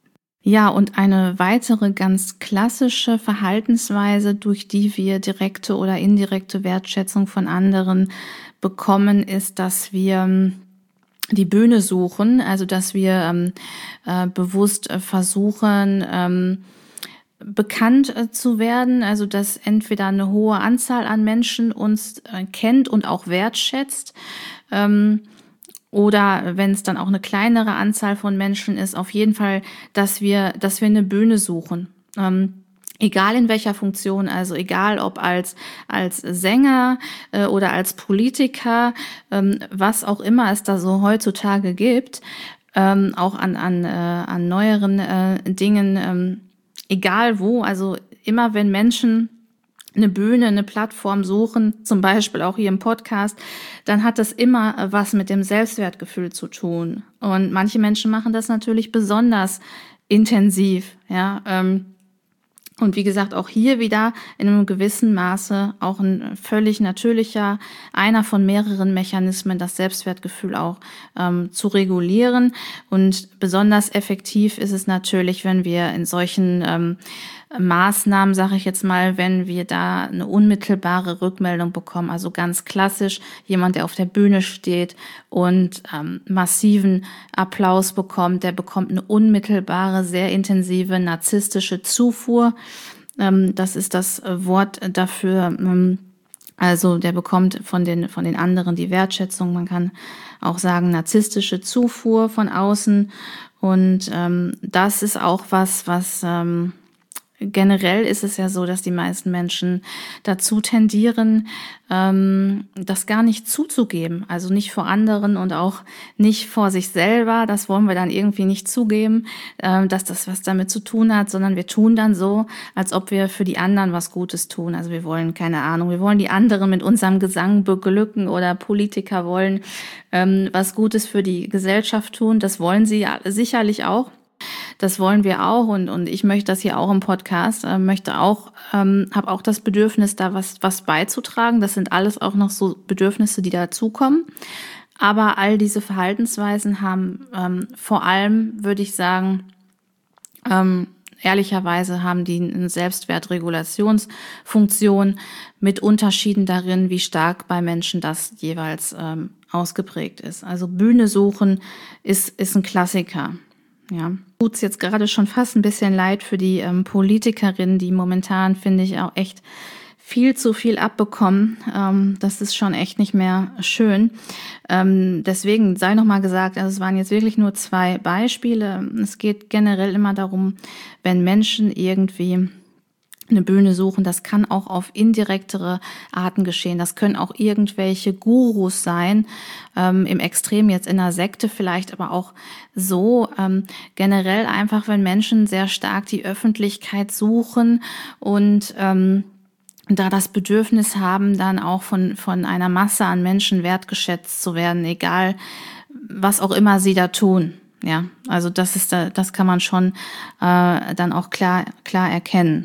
Ja, und eine weitere ganz klassische Verhaltensweise, durch die wir direkte oder indirekte Wertschätzung von anderen bekommen, ist, dass wir die Bühne suchen, also dass wir ähm, äh, bewusst äh, versuchen, ähm, bekannt äh, zu werden, also dass entweder eine hohe Anzahl an Menschen uns äh, kennt und auch wertschätzt, ähm, oder wenn es dann auch eine kleinere Anzahl von Menschen ist, auf jeden Fall, dass wir, dass wir eine Bühne suchen. Ähm, Egal in welcher Funktion, also egal ob als als Sänger äh, oder als Politiker, ähm, was auch immer es da so heutzutage gibt, ähm, auch an an äh, an neueren äh, Dingen, ähm, egal wo, also immer wenn Menschen eine Bühne, eine Plattform suchen, zum Beispiel auch hier im Podcast, dann hat das immer was mit dem Selbstwertgefühl zu tun. Und manche Menschen machen das natürlich besonders intensiv, ja. Ähm, Und wie gesagt, auch hier wieder in einem gewissen Maße auch ein völlig natürlicher, einer von mehreren Mechanismen, das Selbstwertgefühl auch ähm, zu regulieren. Und besonders effektiv ist es natürlich, wenn wir in solchen ähm, Maßnahmen, sage ich jetzt mal, wenn wir da eine unmittelbare Rückmeldung bekommen. Also ganz klassisch jemand, der auf der Bühne steht und ähm, massiven Applaus bekommt, der bekommt eine unmittelbare, sehr intensive narzisstische Zufuhr. Ähm, das ist das Wort dafür. Ähm, also der bekommt von den von den anderen die Wertschätzung. Man kann auch sagen narzisstische Zufuhr von außen. Und ähm, das ist auch was, was ähm, generell ist es ja so, dass die meisten Menschen dazu tendieren, ähm, das gar nicht zuzugeben. Also nicht vor anderen und auch nicht vor sich selber. Das wollen wir dann irgendwie nicht zugeben, ähm, dass das was damit zu tun hat, sondern wir tun dann so, als ob wir für die anderen was Gutes tun. Also wir wollen, keine Ahnung, wir wollen die anderen mit unserem Gesang beglücken oder Politiker wollen ähm, was Gutes für die Gesellschaft tun. Das wollen sie sicherlich auch. Das wollen wir auch und und ich möchte das hier auch im Podcast, äh, möchte auch, ähm, habe auch das Bedürfnis, da was was beizutragen. Das sind alles auch noch so Bedürfnisse, die dazukommen. Aber all diese Verhaltensweisen haben ähm, vor allem, würde ich sagen, ähm, ehrlicherweise haben die eine Selbstwertregulationsfunktion mit Unterschieden darin, wie stark bei Menschen das jeweils ähm, ausgeprägt ist. Also Bühne suchen ist ist ein Klassiker. Ja, tut's jetzt gerade schon fast ein bisschen leid für die ähm, Politikerinnen, die momentan, finde ich, auch echt viel zu viel abbekommen. Ähm, das ist schon echt nicht mehr schön. Ähm, deswegen sei nochmal gesagt, also es waren jetzt wirklich nur zwei Beispiele. Es geht generell immer darum, wenn Menschen irgendwie eine Bühne suchen, das kann auch auf indirektere Arten geschehen. Das können auch irgendwelche Gurus sein, ähm, im Extrem jetzt in einer Sekte vielleicht, aber auch so ähm, generell einfach, wenn Menschen sehr stark die Öffentlichkeit suchen und ähm, da das Bedürfnis haben, dann auch von von einer Masse an Menschen wertgeschätzt zu werden, egal was auch immer sie da tun. Ja, also das ist da, das kann man schon äh, dann auch klar klar erkennen.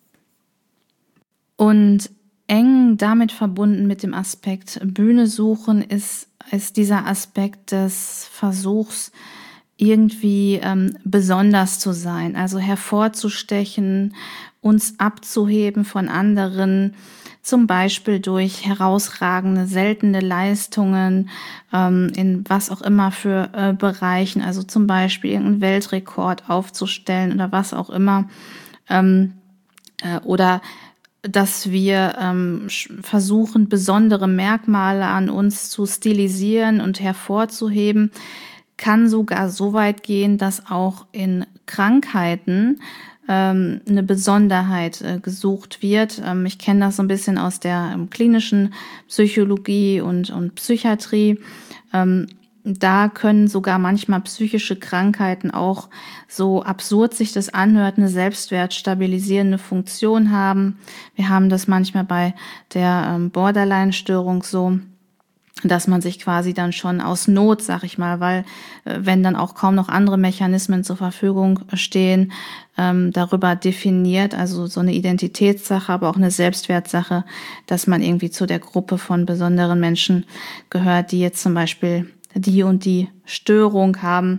Und eng damit verbunden mit dem Aspekt Bühne suchen ist, ist dieser Aspekt des Versuchs, irgendwie ähm, besonders zu sein, also hervorzustechen, uns abzuheben von anderen, zum Beispiel durch herausragende, seltene Leistungen ähm, in was auch immer für äh, Bereichen, also zum Beispiel irgendeinen Weltrekord aufzustellen oder was auch immer, ähm, äh, oder dass wir ähm, versuchen, besondere Merkmale an uns zu stilisieren und hervorzuheben, kann sogar so weit gehen, dass auch in Krankheiten ähm, eine Besonderheit äh, gesucht wird. Ähm, ich kenne das so ein bisschen aus der ähm, klinischen Psychologie und, und Psychiatrie. Ähm, Da können sogar manchmal psychische Krankheiten auch, so absurd sich das anhört, eine selbstwertstabilisierende Funktion haben. Wir haben das manchmal bei der ähm, Borderline-Störung so, dass man sich quasi dann schon aus Not, sag ich mal, weil äh, wenn dann auch kaum noch andere Mechanismen zur Verfügung stehen, ähm, darüber definiert, also so eine Identitätssache, aber auch eine Selbstwertsache, dass man irgendwie zu der Gruppe von besonderen Menschen gehört, die jetzt zum Beispiel die und die Störung haben.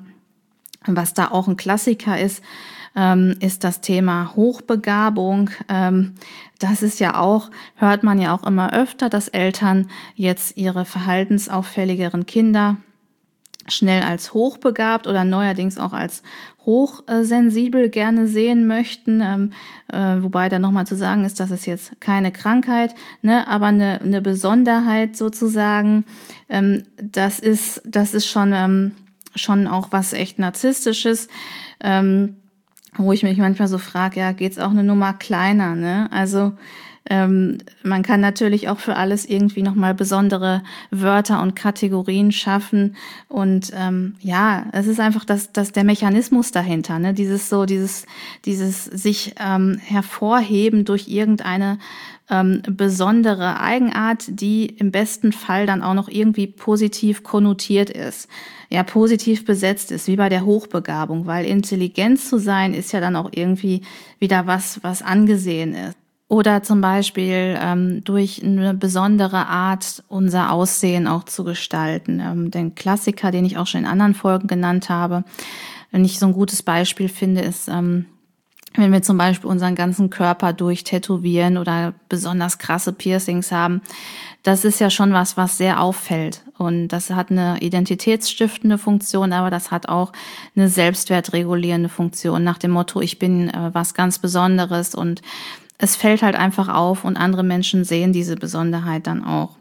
Was da auch ein Klassiker ist, ähm, ist das Thema Hochbegabung. Ähm, das ist ja auch, hört man ja auch immer öfter, dass Eltern jetzt ihre verhaltensauffälligeren Kinder schnell als hochbegabt oder neuerdings auch als hochsensibel gerne sehen möchten, ähm, äh, wobei da nochmal zu sagen ist, das ist jetzt keine Krankheit, ne, aber eine, eine Besonderheit sozusagen. Ähm, das ist, das ist schon, ähm, schon auch was echt Narzisstisches, ähm, wo ich mich manchmal so frage, ja, geht's auch eine Nummer kleiner, ne? Also ähm, man kann natürlich auch für alles irgendwie nochmal besondere Wörter und Kategorien schaffen. Und ähm, ja, es ist einfach das, das der Mechanismus dahinter, ne? Dieses so, dieses, dieses sich ähm, hervorheben durch irgendeine ähm, besondere Eigenart, die im besten Fall dann auch noch irgendwie positiv konnotiert ist. Ja, positiv besetzt ist, wie bei der Hochbegabung, weil intelligent zu sein ist ja dann auch irgendwie wieder was, was angesehen ist. Oder zum Beispiel ähm, durch eine besondere Art unser Aussehen auch zu gestalten. Ähm, den Klassiker, den ich auch schon in anderen Folgen genannt habe, wenn ich so ein gutes Beispiel finde, ist, ähm, wenn wir zum Beispiel unseren ganzen Körper durchtätowieren oder besonders krasse Piercings haben. Das ist ja schon was, was sehr auffällt. Und das hat eine identitätsstiftende Funktion, aber das hat auch eine selbstwertregulierende Funktion nach dem Motto, ich bin äh, was ganz Besonderes und es fällt halt einfach auf und andere Menschen sehen diese Besonderheit dann auch.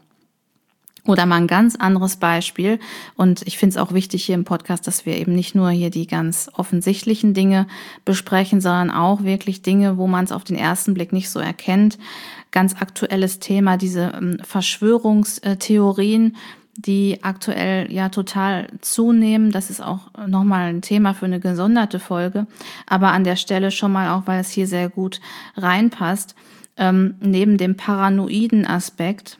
Oder mal ein ganz anderes Beispiel. Und ich finde es auch wichtig hier im Podcast, dass wir eben nicht nur hier die ganz offensichtlichen Dinge besprechen, sondern auch wirklich Dinge, wo man es auf den ersten Blick nicht so erkennt. Ganz aktuelles Thema, diese ähm, Verschwörungstheorien, die aktuell ja total zunehmen. Das ist auch nochmal ein Thema für eine gesonderte Folge. Aber an der Stelle schon mal auch, weil es hier sehr gut reinpasst, ähm, neben dem paranoiden Aspekt,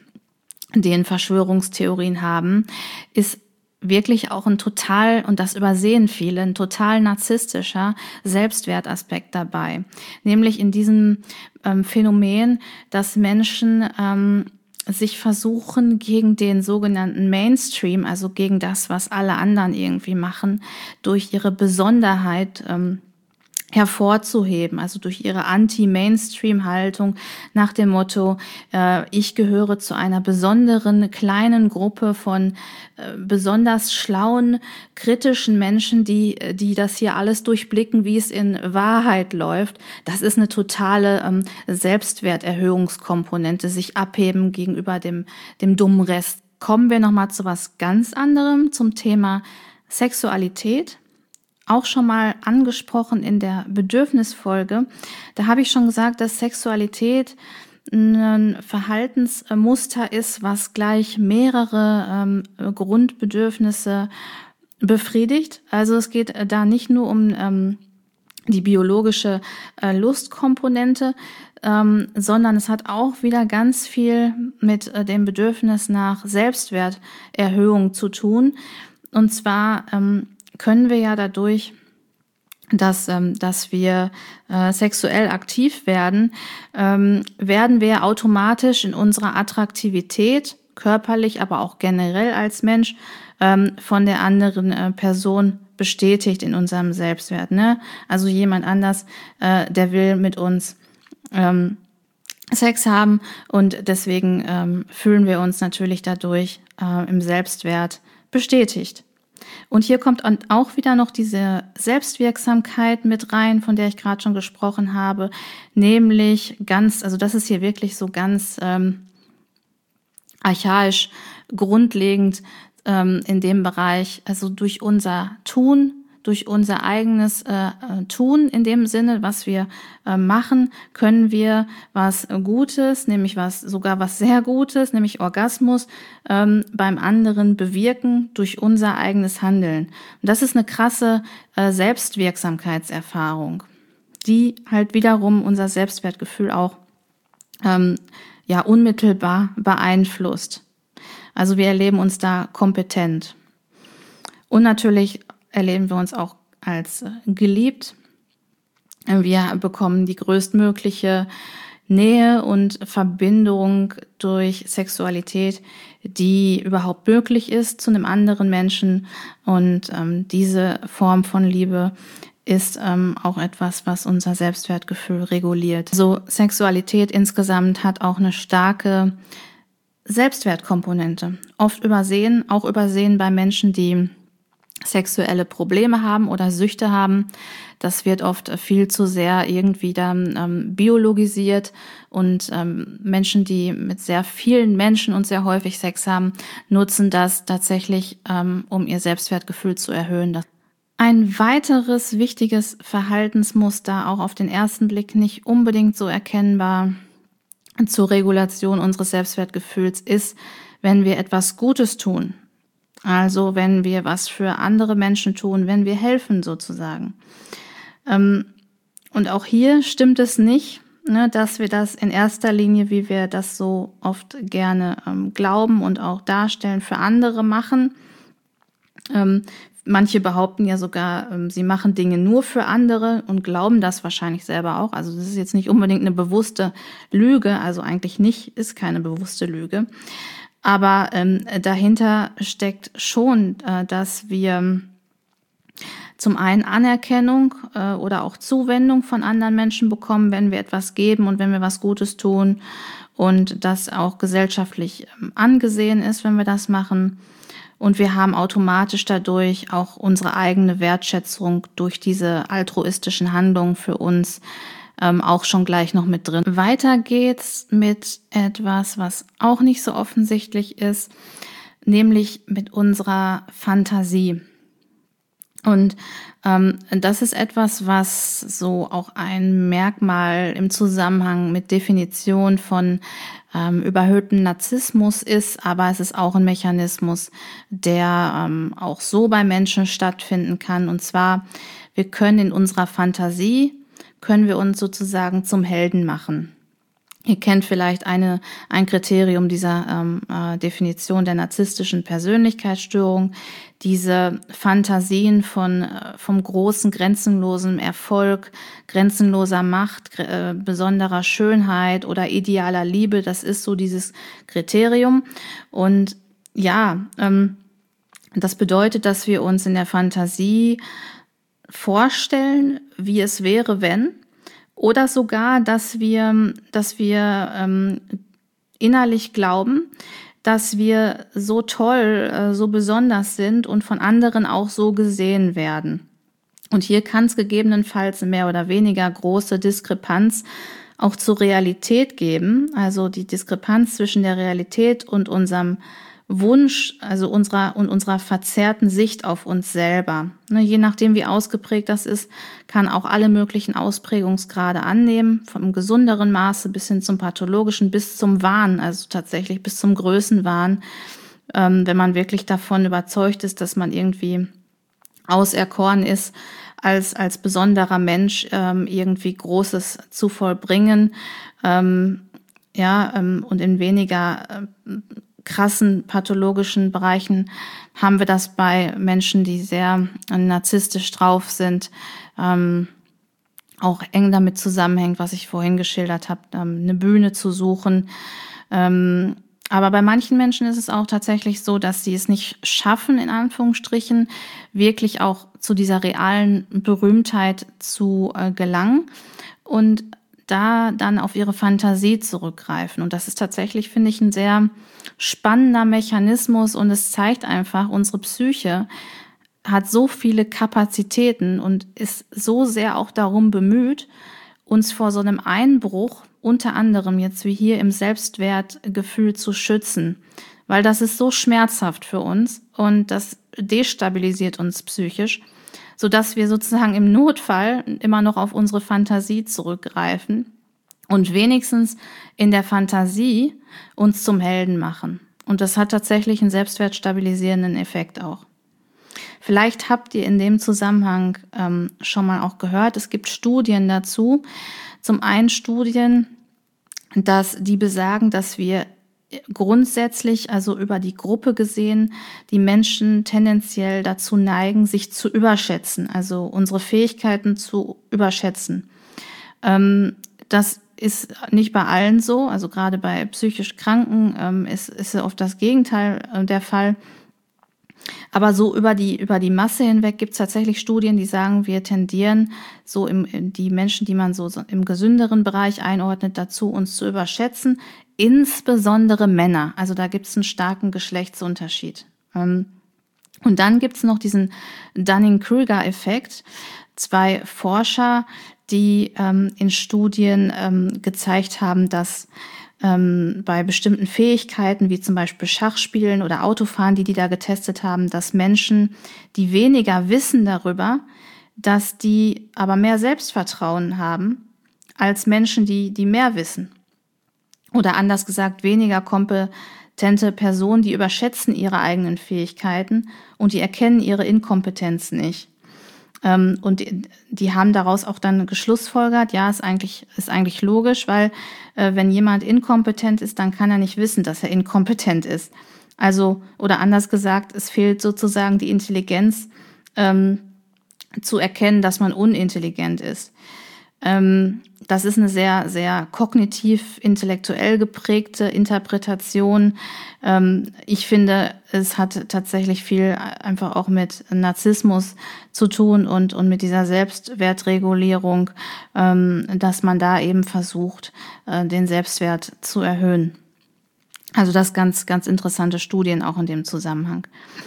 den Verschwörungstheorien haben, ist wirklich auch ein total, und das übersehen viele, ein total narzisstischer Selbstwertaspekt dabei. Nämlich in diesem ähm, Phänomen, dass Menschen ähm, sich versuchen, gegen den sogenannten Mainstream, also gegen das, was alle anderen irgendwie machen, durch ihre Besonderheit ähm, hervorzuheben, also durch ihre Anti-Mainstream-Haltung nach dem Motto, äh, ich gehöre zu einer besonderen kleinen Gruppe von äh, besonders schlauen, kritischen Menschen, die die das hier alles durchblicken, wie es in Wahrheit läuft. Das ist eine totale ähm, Selbstwerterhöhungskomponente, sich abheben gegenüber dem dem dummen Rest. Kommen wir nochmal zu was ganz anderem, zum Thema Sexualität. Auch schon mal angesprochen in der Bedürfnisfolge. Da habe ich schon gesagt, dass Sexualität ein Verhaltensmuster ist, was gleich mehrere ähm, Grundbedürfnisse befriedigt. Also es geht da nicht nur um ähm, die biologische äh, Lustkomponente, ähm, sondern es hat auch wieder ganz viel mit äh, dem Bedürfnis nach Selbstwerterhöhung zu tun. Und zwar ähm, können wir ja dadurch, dass, ähm, dass wir äh, sexuell aktiv werden, ähm, werden wir automatisch in unserer Attraktivität, körperlich, aber auch generell als Mensch, ähm, von der anderen äh, Person bestätigt in unserem Selbstwert. Ne? Also jemand anders, äh, der will mit uns ähm, Sex haben und deswegen ähm, fühlen wir uns natürlich dadurch äh, im Selbstwert bestätigt. Und hier kommt auch wieder noch diese Selbstwirksamkeit mit rein, von der ich gerade schon gesprochen habe, nämlich ganz, also das ist hier wirklich so ganz ähm, archaisch, grundlegend ähm, in dem Bereich, also durch unser Tun durch unser eigenes äh, Tun, in dem Sinne, was wir äh, machen, können wir was Gutes, nämlich was sogar was sehr Gutes, nämlich Orgasmus, ähm, beim anderen bewirken durch unser eigenes Handeln. Und das ist eine krasse äh, Selbstwirksamkeitserfahrung, die halt wiederum unser Selbstwertgefühl auch ähm, ja unmittelbar beeinflusst. Also wir erleben uns da kompetent. Und natürlich erleben wir uns auch als geliebt. Wir bekommen die größtmögliche Nähe und Verbindung durch Sexualität, die überhaupt möglich ist zu einem anderen Menschen. Und ähm, diese Form von Liebe ist ähm, auch etwas, was unser Selbstwertgefühl reguliert. So, Sexualität insgesamt hat auch eine starke Selbstwertkomponente. Oft übersehen, auch übersehen bei Menschen, die sexuelle Probleme haben oder Süchte haben. Das wird oft viel zu sehr irgendwie dann ähm, biologisiert und ähm, Menschen, die mit sehr vielen Menschen und sehr häufig Sex haben, nutzen das tatsächlich, ähm, um ihr Selbstwertgefühl zu erhöhen. Ein weiteres wichtiges Verhaltensmuster, auch auf den ersten Blick nicht unbedingt so erkennbar zur Regulation unseres Selbstwertgefühls, ist, wenn wir etwas Gutes tun. Also wenn wir was für andere Menschen tun, wenn wir helfen sozusagen. Und auch hier stimmt es nicht, ne, dass wir das in erster Linie, wie wir das so oft gerne ähm, glauben und auch darstellen, für andere machen. Ähm, manche behaupten ja sogar, ähm, sie machen Dinge nur für andere und glauben das wahrscheinlich selber auch. Also das ist jetzt nicht unbedingt eine bewusste Lüge, also eigentlich nicht, ist keine bewusste Lüge. Aber ähm, dahinter steckt schon, äh, dass wir zum einen Anerkennung äh, oder auch Zuwendung von anderen Menschen bekommen, wenn wir etwas geben und wenn wir was Gutes tun und das auch gesellschaftlich ähm, angesehen ist, wenn wir das machen. Und wir haben automatisch dadurch auch unsere eigene Wertschätzung durch diese altruistischen Handlungen für uns ähm, auch schon gleich noch mit drin. Weiter geht's mit etwas, was auch nicht so offensichtlich ist, nämlich mit unserer Fantasie. Und ähm, das ist etwas, was so auch ein Merkmal im Zusammenhang mit Definition von ähm, überhöhtem Narzissmus ist, aber es ist auch ein Mechanismus, der ähm, auch so bei Menschen stattfinden kann. Und zwar, wir können in unserer Fantasie, können wir uns sozusagen zum Helden machen. Ihr kennt vielleicht eine, ein Kriterium dieser ähm, äh, Definition der narzisstischen Persönlichkeitsstörung, diese Fantasien von äh, vom großen, grenzenlosen Erfolg, grenzenloser Macht, äh, besonderer Schönheit oder idealer Liebe. Das ist so dieses Kriterium. Und ja, ähm, das bedeutet, dass wir uns in der Fantasie vorstellen, wie es wäre, wenn. Oder sogar, dass wir, dass wir ähm, innerlich glauben, dass wir so toll, äh, so besonders sind und von anderen auch so gesehen werden. Und hier kann es gegebenenfalls mehr oder weniger große Diskrepanz auch zur Realität geben. Also die Diskrepanz zwischen der Realität und unserem Wunsch, also unserer und unserer verzerrten Sicht auf uns selber. Ne, je nachdem, wie ausgeprägt das ist, kann auch alle möglichen Ausprägungsgrade annehmen, vom gesünderen Maße bis hin zum pathologischen, bis zum Wahn, also tatsächlich bis zum Größenwahn, ähm, wenn man wirklich davon überzeugt ist, dass man irgendwie auserkoren ist, als als besonderer Mensch ähm, irgendwie Großes zu vollbringen, ähm, ja, ähm, und in weniger äh, krassen pathologischen Bereichen haben wir das bei Menschen, die sehr narzisstisch drauf sind, ähm, auch eng damit zusammenhängt, was ich vorhin geschildert habe, ähm, eine Bühne zu suchen. Ähm, aber bei manchen Menschen ist es auch tatsächlich so, dass sie es nicht schaffen, in Anführungsstrichen, wirklich auch zu dieser realen Berühmtheit zu äh, gelangen und da dann auf ihre Fantasie zurückgreifen. Und das ist tatsächlich, finde ich, ein sehr spannender Mechanismus und es zeigt einfach, unsere Psyche hat so viele Kapazitäten und ist so sehr auch darum bemüht, uns vor so einem Einbruch, unter anderem jetzt wie hier im Selbstwertgefühl, zu schützen. Weil das ist so schmerzhaft für uns und das destabilisiert uns psychisch. sodass wir sozusagen im Notfall immer noch auf unsere Fantasie zurückgreifen und wenigstens in der Fantasie uns zum Helden machen. Und das hat tatsächlich einen selbstwertstabilisierenden Effekt auch. Vielleicht habt ihr in dem Zusammenhang ähm, schon mal auch gehört, es gibt Studien dazu. Zum einen Studien, dass die besagen, dass wir grundsätzlich, also über die Gruppe gesehen, die Menschen tendenziell dazu neigen, sich zu überschätzen, also unsere Fähigkeiten zu überschätzen. Ähm, das ist nicht bei allen so, also gerade bei psychisch Kranken ähm, ist, ist oft das Gegenteil äh, der Fall. Aber so über die über die Masse hinweg gibt es tatsächlich Studien, die sagen, wir tendieren so im die Menschen, die man so, so im gesünderen Bereich einordnet, dazu, uns zu überschätzen, insbesondere Männer. Also da gibt es einen starken Geschlechtsunterschied. Und dann gibt es noch diesen Dunning-Kruger-Effekt. Zwei Forscher, die ähm, in Studien ähm, gezeigt haben, dass ähm, bei bestimmten Fähigkeiten, wie zum Beispiel Schachspielen oder Autofahren, die die da getestet haben, dass Menschen, die weniger wissen darüber, dass die aber mehr Selbstvertrauen haben als Menschen, die, die mehr wissen. Oder anders gesagt, weniger kompetente Personen, die überschätzen ihre eigenen Fähigkeiten und die erkennen ihre Inkompetenz nicht. Ähm, und die, die haben daraus auch dann geschlussfolgert, ja, ist eigentlich, ist eigentlich logisch, weil äh, wenn jemand inkompetent ist, dann kann er nicht wissen, dass er inkompetent ist. Also, oder anders gesagt, es fehlt sozusagen die Intelligenz, ähm, zu erkennen, dass man unintelligent ist. Ähm, das ist eine sehr, sehr kognitiv-intellektuell geprägte Interpretation. Ähm, ich finde, es hat tatsächlich viel einfach auch mit Narzissmus zu tun und, und mit dieser Selbstwertregulierung, ähm, dass man da eben versucht, äh, den Selbstwert zu erhöhen. Also das ganz, ganz interessante Studien auch in dem Zusammenhang.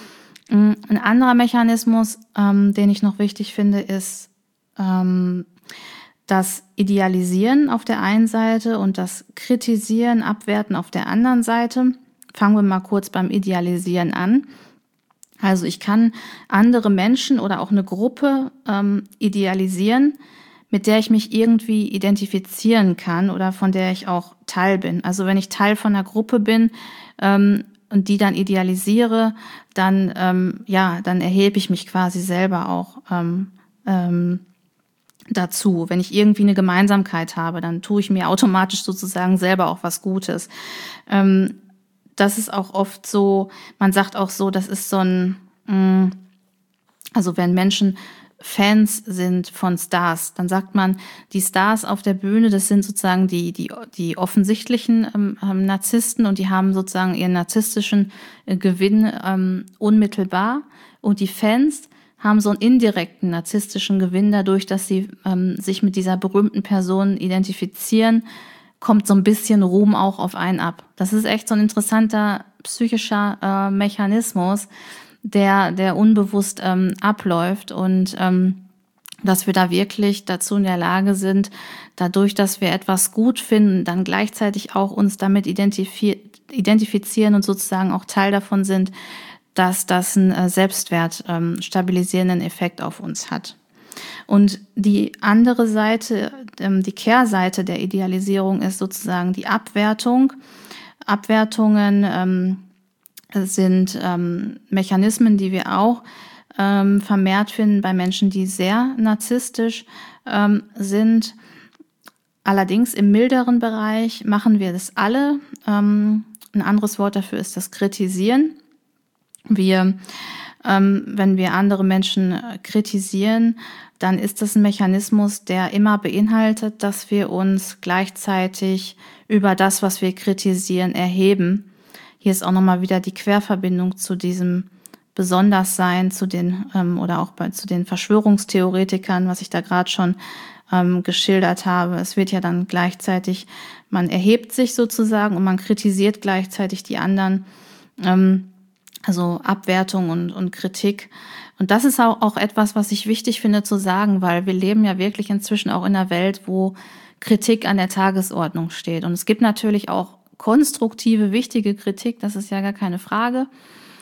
Ein anderer Mechanismus, ähm, den ich noch wichtig finde, ist ähm, das Idealisieren auf der einen Seite und das Kritisieren, Abwerten auf der anderen Seite. Fangen wir mal kurz beim Idealisieren an. Also ich kann andere Menschen oder auch eine Gruppe ähm, idealisieren, mit der ich mich irgendwie identifizieren kann oder von der ich auch Teil bin. Also wenn ich Teil von einer Gruppe bin ähm, und die dann idealisiere, dann ähm, ja, dann erhebe ich mich quasi selber auch ähm, ähm, dazu. Wenn ich irgendwie eine Gemeinsamkeit habe, dann tue ich mir automatisch sozusagen selber auch was Gutes. Ähm, das ist auch oft so, man sagt auch so, das ist so ein, mh, also wenn Menschen Fans sind von Stars, dann sagt man, die Stars auf der Bühne, das sind sozusagen die die die offensichtlichen ähm, Narzissten und die haben sozusagen ihren narzisstischen äh, Gewinn ähm, unmittelbar und die Fans haben so einen indirekten narzisstischen Gewinn dadurch, dass sie ähm, sich mit dieser berühmten Person identifizieren, kommt so ein bisschen Ruhm auch auf einen ab. Das ist echt so ein interessanter psychischer äh, Mechanismus, der der unbewusst ähm, abläuft und ähm, dass wir da wirklich dazu in der Lage sind, dadurch, dass wir etwas gut finden, dann gleichzeitig auch uns damit identifi- identifizieren und sozusagen auch Teil davon sind, dass das einen äh, Selbstwert ähm, stabilisierenden Effekt auf uns hat. Und die andere Seite, ähm, die Kehrseite der Idealisierung ist sozusagen die Abwertung. Abwertungen ähm, sind ähm, Mechanismen, die wir auch ähm, vermehrt finden bei Menschen, die sehr narzisstisch ähm, sind. Allerdings im milderen Bereich machen wir das alle. Ähm, ein anderes Wort dafür ist das Kritisieren. Wir, ähm, wenn wir andere Menschen kritisieren, dann ist das ein Mechanismus, der immer beinhaltet, dass wir uns gleichzeitig über das, was wir kritisieren, erheben. Hier ist auch nochmal wieder die Querverbindung zu diesem Besonderssein, zu den ähm, oder auch bei, zu den Verschwörungstheoretikern, was ich da gerade schon ähm, geschildert habe. Es wird ja dann gleichzeitig, man erhebt sich sozusagen und man kritisiert gleichzeitig die anderen, ähm, also Abwertung und, und Kritik. Und das ist auch, auch etwas, was ich wichtig finde zu sagen, weil wir leben ja wirklich inzwischen auch in einer Welt, wo Kritik an der Tagesordnung steht. Und es gibt natürlich auch konstruktive, wichtige Kritik, das ist ja gar keine Frage.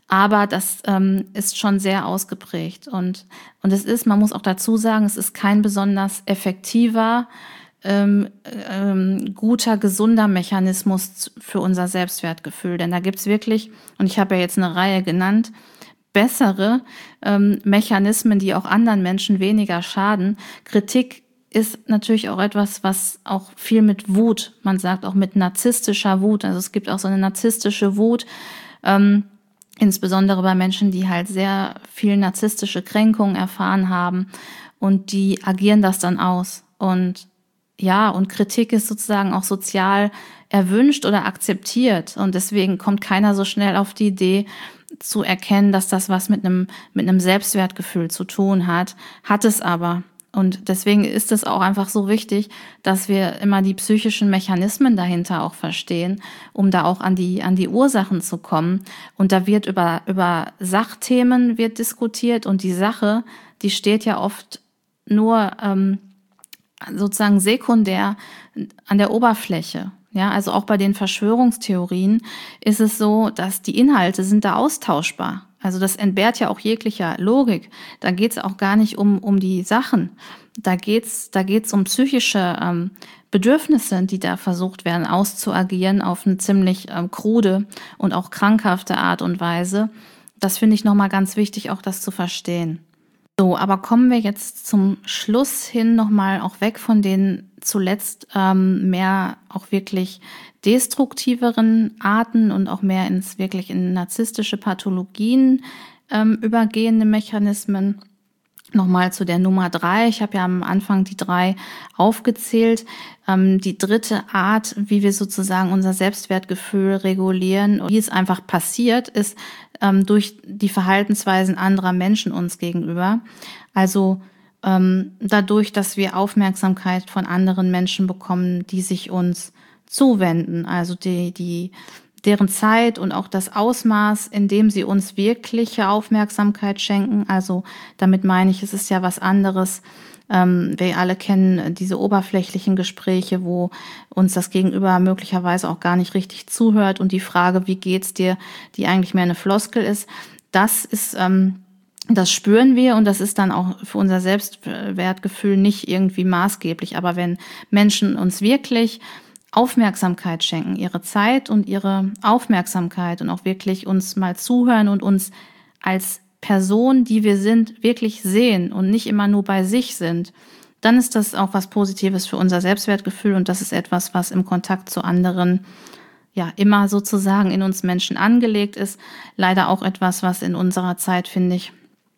Aber das ähm, ist schon sehr ausgeprägt. Und, und es ist, man muss auch dazu sagen, es ist kein besonders effektiver, ähm, ähm, guter, gesunder Mechanismus für unser Selbstwertgefühl. Denn da gibt's wirklich, und ich habe ja jetzt eine Reihe genannt, bessere ähm, Mechanismen, die auch anderen Menschen weniger schaden. Kritik ist natürlich auch etwas, was auch viel mit Wut, man sagt auch mit narzisstischer Wut, also es gibt auch so eine narzisstische Wut, ähm, insbesondere bei Menschen, die halt sehr viel narzisstische Kränkungen erfahren haben und die agieren das dann aus. Und ja, und Kritik ist sozusagen auch sozial erwünscht oder akzeptiert und deswegen kommt keiner so schnell auf die Idee zu erkennen, dass das was mit einem mit einem Selbstwertgefühl zu tun hat, hat es aber. Und deswegen ist es auch einfach so wichtig, dass wir immer die psychischen Mechanismen dahinter auch verstehen, um da auch an die an die Ursachen zu kommen. Und da wird über über Sachthemen wird diskutiert und die Sache, die steht ja oft nur ähm, sozusagen sekundär an der Oberfläche. Ja, also auch bei den Verschwörungstheorien ist es so, dass die Inhalte sind da austauschbar. Also das entbehrt ja auch jeglicher Logik. Da geht es auch gar nicht um um die Sachen. Da geht's da geht's um psychische ähm, Bedürfnisse, die da versucht werden auszuagieren auf eine ziemlich ähm, krude und auch krankhafte Art und Weise. Das finde ich nochmal ganz wichtig, auch das zu verstehen. So, aber kommen wir jetzt zum Schluss hin nochmal auch weg von den zuletzt ähm, mehr auch wirklich destruktiveren Arten und auch mehr ins wirklich in narzisstische Pathologien ähm, übergehende Mechanismen. Nochmal zu der Nummer drei. Ich habe ja am Anfang die drei aufgezählt. Ähm, die dritte Art, wie wir sozusagen unser Selbstwertgefühl regulieren und wie es einfach passiert, ist ähm, durch die Verhaltensweisen anderer Menschen uns gegenüber. Also ähm, dadurch, dass wir Aufmerksamkeit von anderen Menschen bekommen, die sich uns zuwenden. Also die, die deren Zeit und auch das Ausmaß, in dem sie uns wirkliche Aufmerksamkeit schenken. Also damit meine ich, es ist ja was anderes. Ähm, wir alle kennen diese oberflächlichen Gespräche, wo uns das Gegenüber möglicherweise auch gar nicht richtig zuhört und die Frage, wie geht's dir, die eigentlich mehr eine Floskel ist. Das ist, ähm, das spüren wir und das ist dann auch für unser Selbstwertgefühl nicht irgendwie maßgeblich. Aber wenn Menschen uns wirklich Aufmerksamkeit schenken, ihre Zeit und ihre Aufmerksamkeit und auch wirklich uns mal zuhören und uns als Person, die wir sind, wirklich sehen und nicht immer nur bei sich sind, dann ist das auch was Positives für unser Selbstwertgefühl und das ist etwas, was im Kontakt zu anderen ja immer sozusagen in uns Menschen angelegt ist. Leider auch etwas, was in unserer Zeit, finde ich,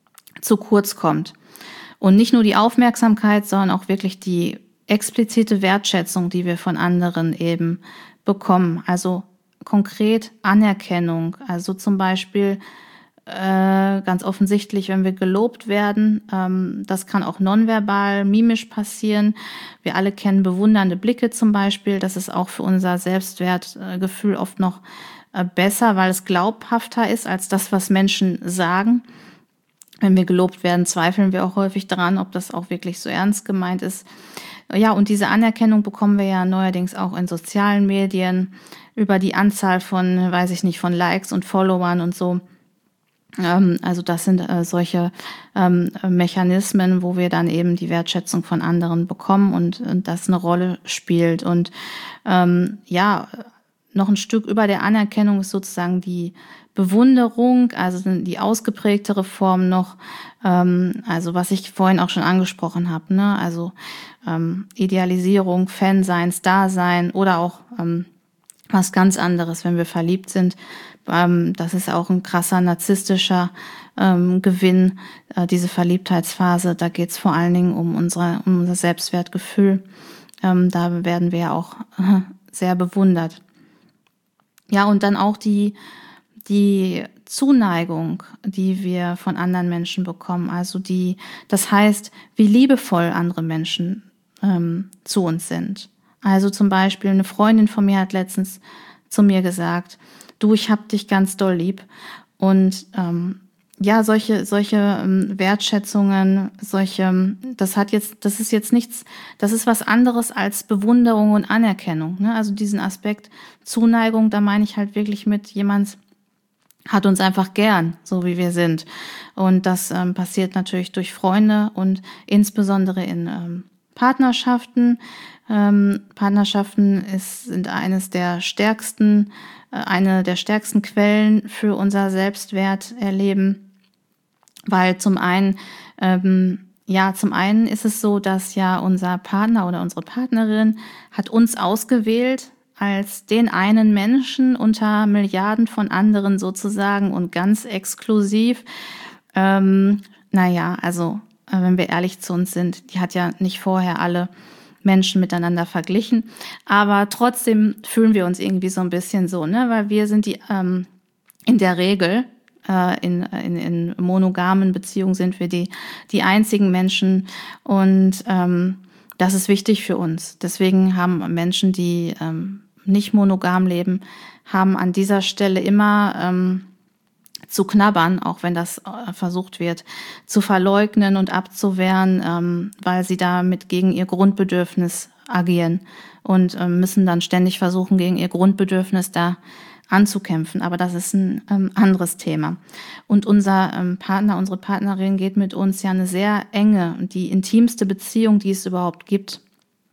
zu kurz kommt. Und nicht nur die Aufmerksamkeit, sondern auch wirklich die explizite Wertschätzung, die wir von anderen eben bekommen. Also konkret Anerkennung. Also zum Beispiel äh, ganz offensichtlich, wenn wir gelobt werden. Ähm, das kann auch nonverbal, mimisch passieren. Wir alle kennen bewundernde Blicke zum Beispiel. Das ist auch für unser Selbstwertgefühl oft noch äh, besser, weil es glaubhafter ist als das, was Menschen sagen. Wenn wir gelobt werden, zweifeln wir auch häufig daran, ob das auch wirklich so ernst gemeint ist. Ja, und diese Anerkennung bekommen wir ja neuerdings auch in sozialen Medien über die Anzahl von, weiß ich nicht, von Likes und Followern und so. Ähm, also das sind äh, solche ähm, Mechanismen, wo wir dann eben die Wertschätzung von anderen bekommen und, und das eine Rolle spielt. Und ähm, ja, noch ein Stück über der Anerkennung ist sozusagen die Bewunderung, also die ausgeprägtere Form noch, ähm, also was ich vorhin auch schon angesprochen habe, ne, also ähm, Idealisierung, Fansein, Starsein oder auch ähm, was ganz anderes, wenn wir verliebt sind. Ähm, das ist auch ein krasser narzisstischer ähm, Gewinn, äh, diese Verliebtheitsphase. Da geht es vor allen Dingen um, unsere, um unser Selbstwertgefühl. Ähm, da werden wir ja auch äh, sehr bewundert. Ja, und dann auch die die Zuneigung, die wir von anderen Menschen bekommen, also die, das heißt, wie liebevoll andere Menschen ähm, zu uns sind. Also zum Beispiel eine Freundin von mir hat letztens zu mir gesagt, du, ich hab dich ganz doll lieb. Und ähm, ja, solche solche ähm, Wertschätzungen, solche, das hat jetzt, das ist jetzt nichts, das ist was anderes als Bewunderung und Anerkennung. Ne? Also diesen Aspekt Zuneigung, da meine ich halt wirklich mit jemand hat uns einfach gern, so wie wir sind. Und das ähm, passiert natürlich durch Freunde und insbesondere in ähm, Partnerschaften. Ähm, Partnerschaften ist, sind eines der stärksten, äh, eine der stärksten Quellen für unser Selbstwerterleben, weil zum einen, ähm, ja, zum einen ist es so, dass ja unser Partner oder unsere Partnerin hat uns ausgewählt als den einen Menschen unter Milliarden von anderen sozusagen und ganz exklusiv. Ähm, naja, also äh, wenn wir ehrlich zu uns sind, die hat ja nicht vorher alle Menschen miteinander verglichen, aber trotzdem fühlen wir uns irgendwie so ein bisschen so, ne, weil wir sind die ähm, in der Regel äh, in, in, in monogamen Beziehungen sind wir die die einzigen Menschen und ähm, das ist wichtig für uns. Deswegen haben Menschen, die ähm, nicht monogam leben, haben an dieser Stelle immer ähm, zu knabbern, auch wenn das äh, versucht wird zu verleugnen und abzuwehren, ähm, weil sie damit gegen ihr Grundbedürfnis agieren und ähm, müssen dann ständig versuchen, gegen ihr Grundbedürfnis da anzukämpfen. Aber das ist ein ähm, anderes Thema. Und unser ähm, Partner, unsere Partnerin geht mit uns ja eine sehr enge und die intimste Beziehung, die es überhaupt gibt,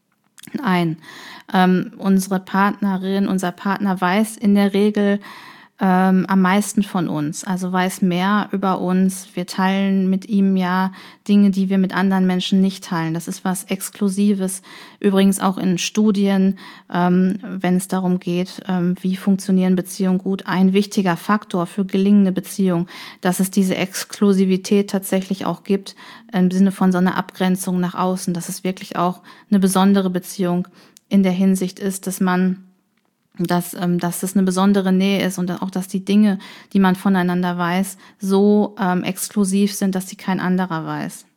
ein. Ähm, unsere Partnerin, unser Partner weiß in der Regel ähm, am meisten von uns, also weiß mehr über uns. Wir teilen mit ihm ja Dinge, die wir mit anderen Menschen nicht teilen. Das ist was Exklusives. Übrigens auch in Studien, ähm, wenn es darum geht, ähm, wie funktionieren Beziehungen gut, ein wichtiger Faktor für gelingende Beziehungen, dass es diese Exklusivität tatsächlich auch gibt, im Sinne von so einer Abgrenzung nach außen, dass es wirklich auch eine besondere Beziehung in der Hinsicht ist, dass man dass, ähm, dass das eine besondere Nähe ist und auch, dass die Dinge, die man voneinander weiß, so ähm, exklusiv sind, dass sie kein anderer weiß.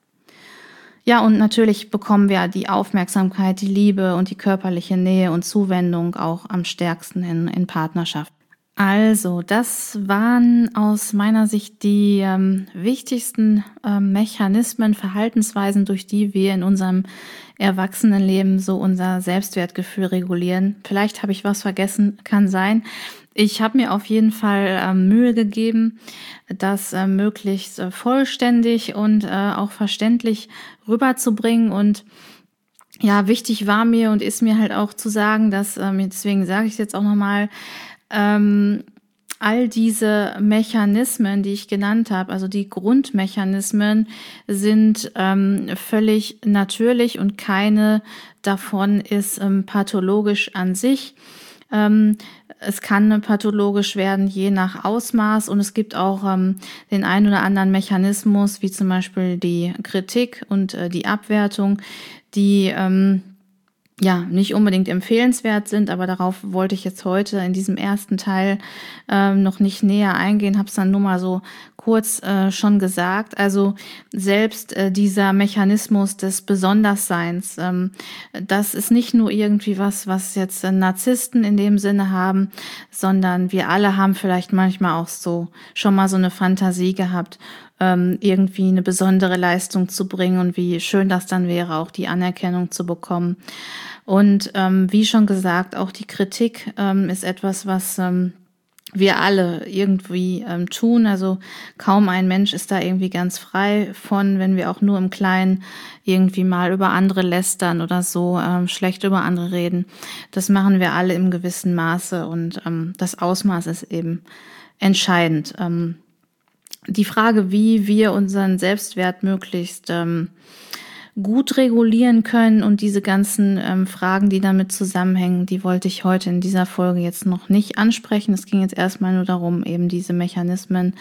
Ja, und natürlich bekommen wir die Aufmerksamkeit, die Liebe und die körperliche Nähe und Zuwendung auch am stärksten in, in Partnerschaft. Also, das waren aus meiner Sicht die ähm, wichtigsten ähm, Mechanismen, Verhaltensweisen, durch die wir in unserem Erwachsenenleben so unser Selbstwertgefühl regulieren. Vielleicht habe ich was vergessen, kann sein. Ich habe mir auf jeden Fall äh, Mühe gegeben, das äh, möglichst äh, vollständig und äh, auch verständlich rüberzubringen. Und ja, wichtig war mir und ist mir halt auch zu sagen, dass, ähm, deswegen sage ich es jetzt auch nochmal, ähm, all diese Mechanismen, die ich genannt habe, also die Grundmechanismen, sind ähm, völlig natürlich und keine davon ist ähm, pathologisch an sich. Ähm, es kann pathologisch werden, je nach Ausmaß, und es gibt auch ähm, den einen oder anderen Mechanismus, wie zum Beispiel die Kritik und äh, die Abwertung, die ähm, ja nicht unbedingt empfehlenswert sind, aber darauf wollte ich jetzt heute in diesem ersten Teil ähm, noch nicht näher eingehen, habe es dann nur mal so kurz äh, schon gesagt. Also selbst äh, dieser Mechanismus des Besondersseins, ähm, das ist nicht nur irgendwie was, was jetzt äh, Narzissten in dem Sinne haben, sondern wir alle haben vielleicht manchmal auch so schon mal so eine Fantasie gehabt, ähm, irgendwie eine besondere Leistung zu bringen und wie schön das dann wäre, auch die Anerkennung zu bekommen. Und ähm, wie schon gesagt, auch die Kritik ähm, ist etwas, was ähm, wir alle irgendwie ähm, tun. Also kaum ein Mensch ist da irgendwie ganz frei von, wenn wir auch nur im Kleinen irgendwie mal über andere lästern oder so, ähm, schlecht über andere reden. Das machen wir alle im gewissen Maße und ähm, das Ausmaß ist eben entscheidend. Ähm, die Frage, wie wir unseren Selbstwert möglichst ähm, gut regulieren können und diese ganzen ähm, Fragen, die damit zusammenhängen, die wollte ich heute in dieser Folge jetzt noch nicht ansprechen. Es ging jetzt erstmal nur darum, eben diese Mechanismen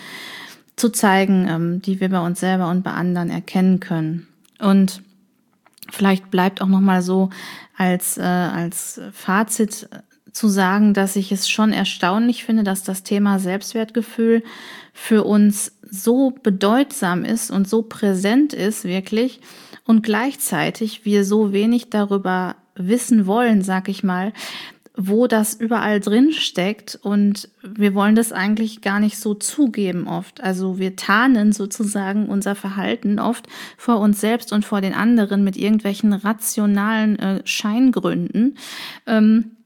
zu zeigen, ähm, die wir bei uns selber und bei anderen erkennen können. Und vielleicht bleibt auch nochmal so als, äh, als Fazit zu sagen, dass ich es schon erstaunlich finde, dass das Thema Selbstwertgefühl für uns so bedeutsam ist und so präsent ist wirklich und gleichzeitig wir so wenig darüber wissen wollen, sag ich mal, wo das überall drin steckt, und wir wollen das eigentlich gar nicht so zugeben oft. Also wir tarnen sozusagen unser Verhalten oft vor uns selbst und vor den anderen mit irgendwelchen rationalen äh, Scheingründen. Ähm,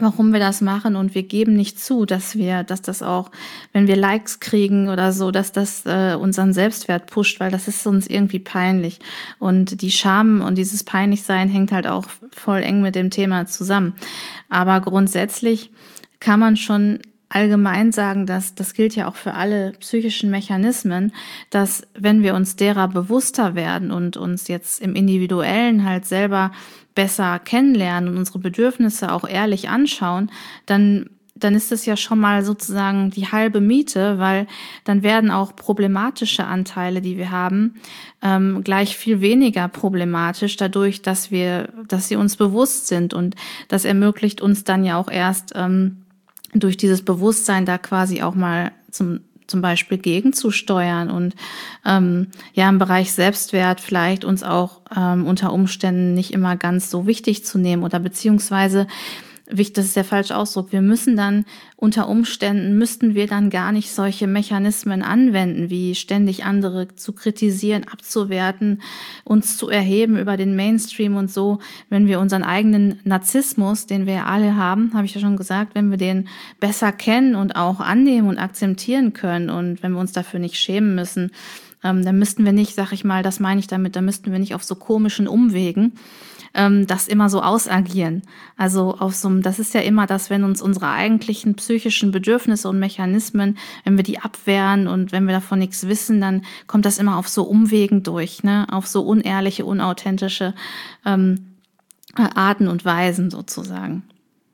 warum wir das machen, und wir geben nicht zu, dass wir, dass das auch, wenn wir Likes kriegen oder so, dass das äh, unseren Selbstwert pusht, weil das ist uns irgendwie peinlich. Und die Scham und dieses Peinlichsein hängt halt auch voll eng mit dem Thema zusammen. Aber grundsätzlich kann man schon allgemein sagen, dass das gilt ja auch für alle psychischen Mechanismen, dass wenn wir uns derer bewusster werden und uns jetzt im Individuellen halt selber besser kennenlernen und unsere Bedürfnisse auch ehrlich anschauen, dann dann ist es ja schon mal sozusagen die halbe Miete, weil dann werden auch problematische Anteile, die wir haben, ähm, gleich viel weniger problematisch, dadurch, dass wir, dass sie uns bewusst sind, und das ermöglicht uns dann ja auch erst ähm, durch dieses Bewusstsein da quasi auch mal zum zum Beispiel gegenzusteuern und ähm, ja im Bereich Selbstwert vielleicht uns auch ähm, unter Umständen nicht immer ganz so wichtig zu nehmen, oder beziehungsweise, wichtig, das ist der falsche Ausdruck, wir müssen dann unter Umständen, müssten wir dann gar nicht solche Mechanismen anwenden, wie ständig andere zu kritisieren, abzuwerten, uns zu erheben über den Mainstream und so, wenn wir unseren eigenen Narzissmus, den wir ja alle haben, habe ich ja schon gesagt, wenn wir den besser kennen und auch annehmen und akzeptieren können, und wenn wir uns dafür nicht schämen müssen, ähm, dann müssten wir nicht, sag ich mal, das meine ich damit, dann müssten wir nicht auf so komischen Umwegen ähm, das immer so ausagieren. Also auf so einem, das ist ja immer das, wenn uns unsere eigentlichen psychischen Bedürfnisse und Mechanismen, wenn wir die abwehren und wenn wir davon nichts wissen, dann kommt das immer auf so Umwegen durch, ne, auf so unehrliche, unauthentische ähm, Arten und Weisen sozusagen.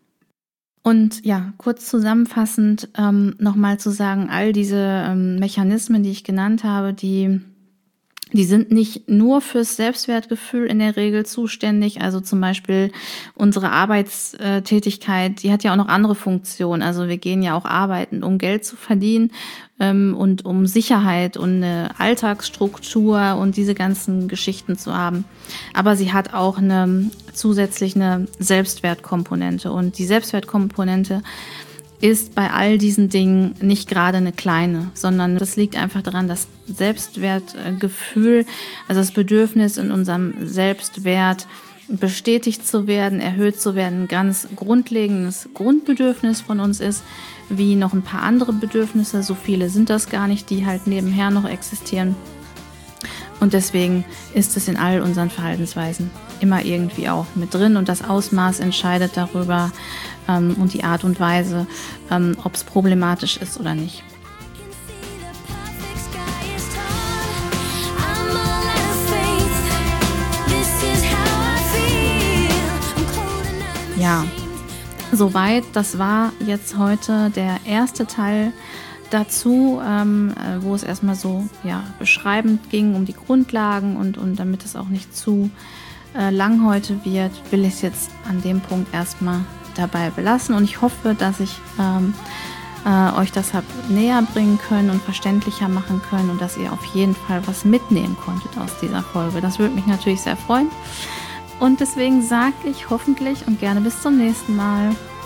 Und ja, kurz zusammenfassend ähm, nochmal zu sagen, all diese ähm, Mechanismen, die ich genannt habe, die Die sind nicht nur fürs Selbstwertgefühl in der Regel zuständig. Also zum Beispiel unsere Arbeitstätigkeit, die hat ja auch noch andere Funktionen. Also wir gehen ja auch arbeiten, um Geld zu verdienen ähm, und um Sicherheit und eine Alltagsstruktur und diese ganzen Geschichten zu haben. Aber sie hat auch eine zusätzlich eine Selbstwertkomponente. Und die Selbstwertkomponente ist bei all diesen Dingen nicht gerade eine kleine, sondern das liegt einfach daran, dass Selbstwertgefühl, also das Bedürfnis in unserem Selbstwert bestätigt zu werden, erhöht zu werden, ein ganz grundlegendes Grundbedürfnis von uns ist, wie noch ein paar andere Bedürfnisse, so viele sind das gar nicht, die halt nebenher noch existieren. Und deswegen ist es in all unseren Verhaltensweisen immer irgendwie auch mit drin, und das Ausmaß entscheidet darüber ähm, und die Art und Weise, ähm, ob es problematisch ist oder nicht. Ja, soweit. Das war jetzt heute der erste Teil dazu, ähm, wo es erstmal so ja beschreibend ging um die Grundlagen, und, und damit es auch nicht zu äh, lang heute wird, will ich es jetzt an dem Punkt erstmal dabei belassen, und ich hoffe, dass ich ähm, äh, euch das habe näher bringen können und verständlicher machen können, und dass ihr auf jeden Fall was mitnehmen konntet aus dieser Folge. Das würde mich natürlich sehr freuen, und deswegen sage ich hoffentlich und gerne bis zum nächsten Mal.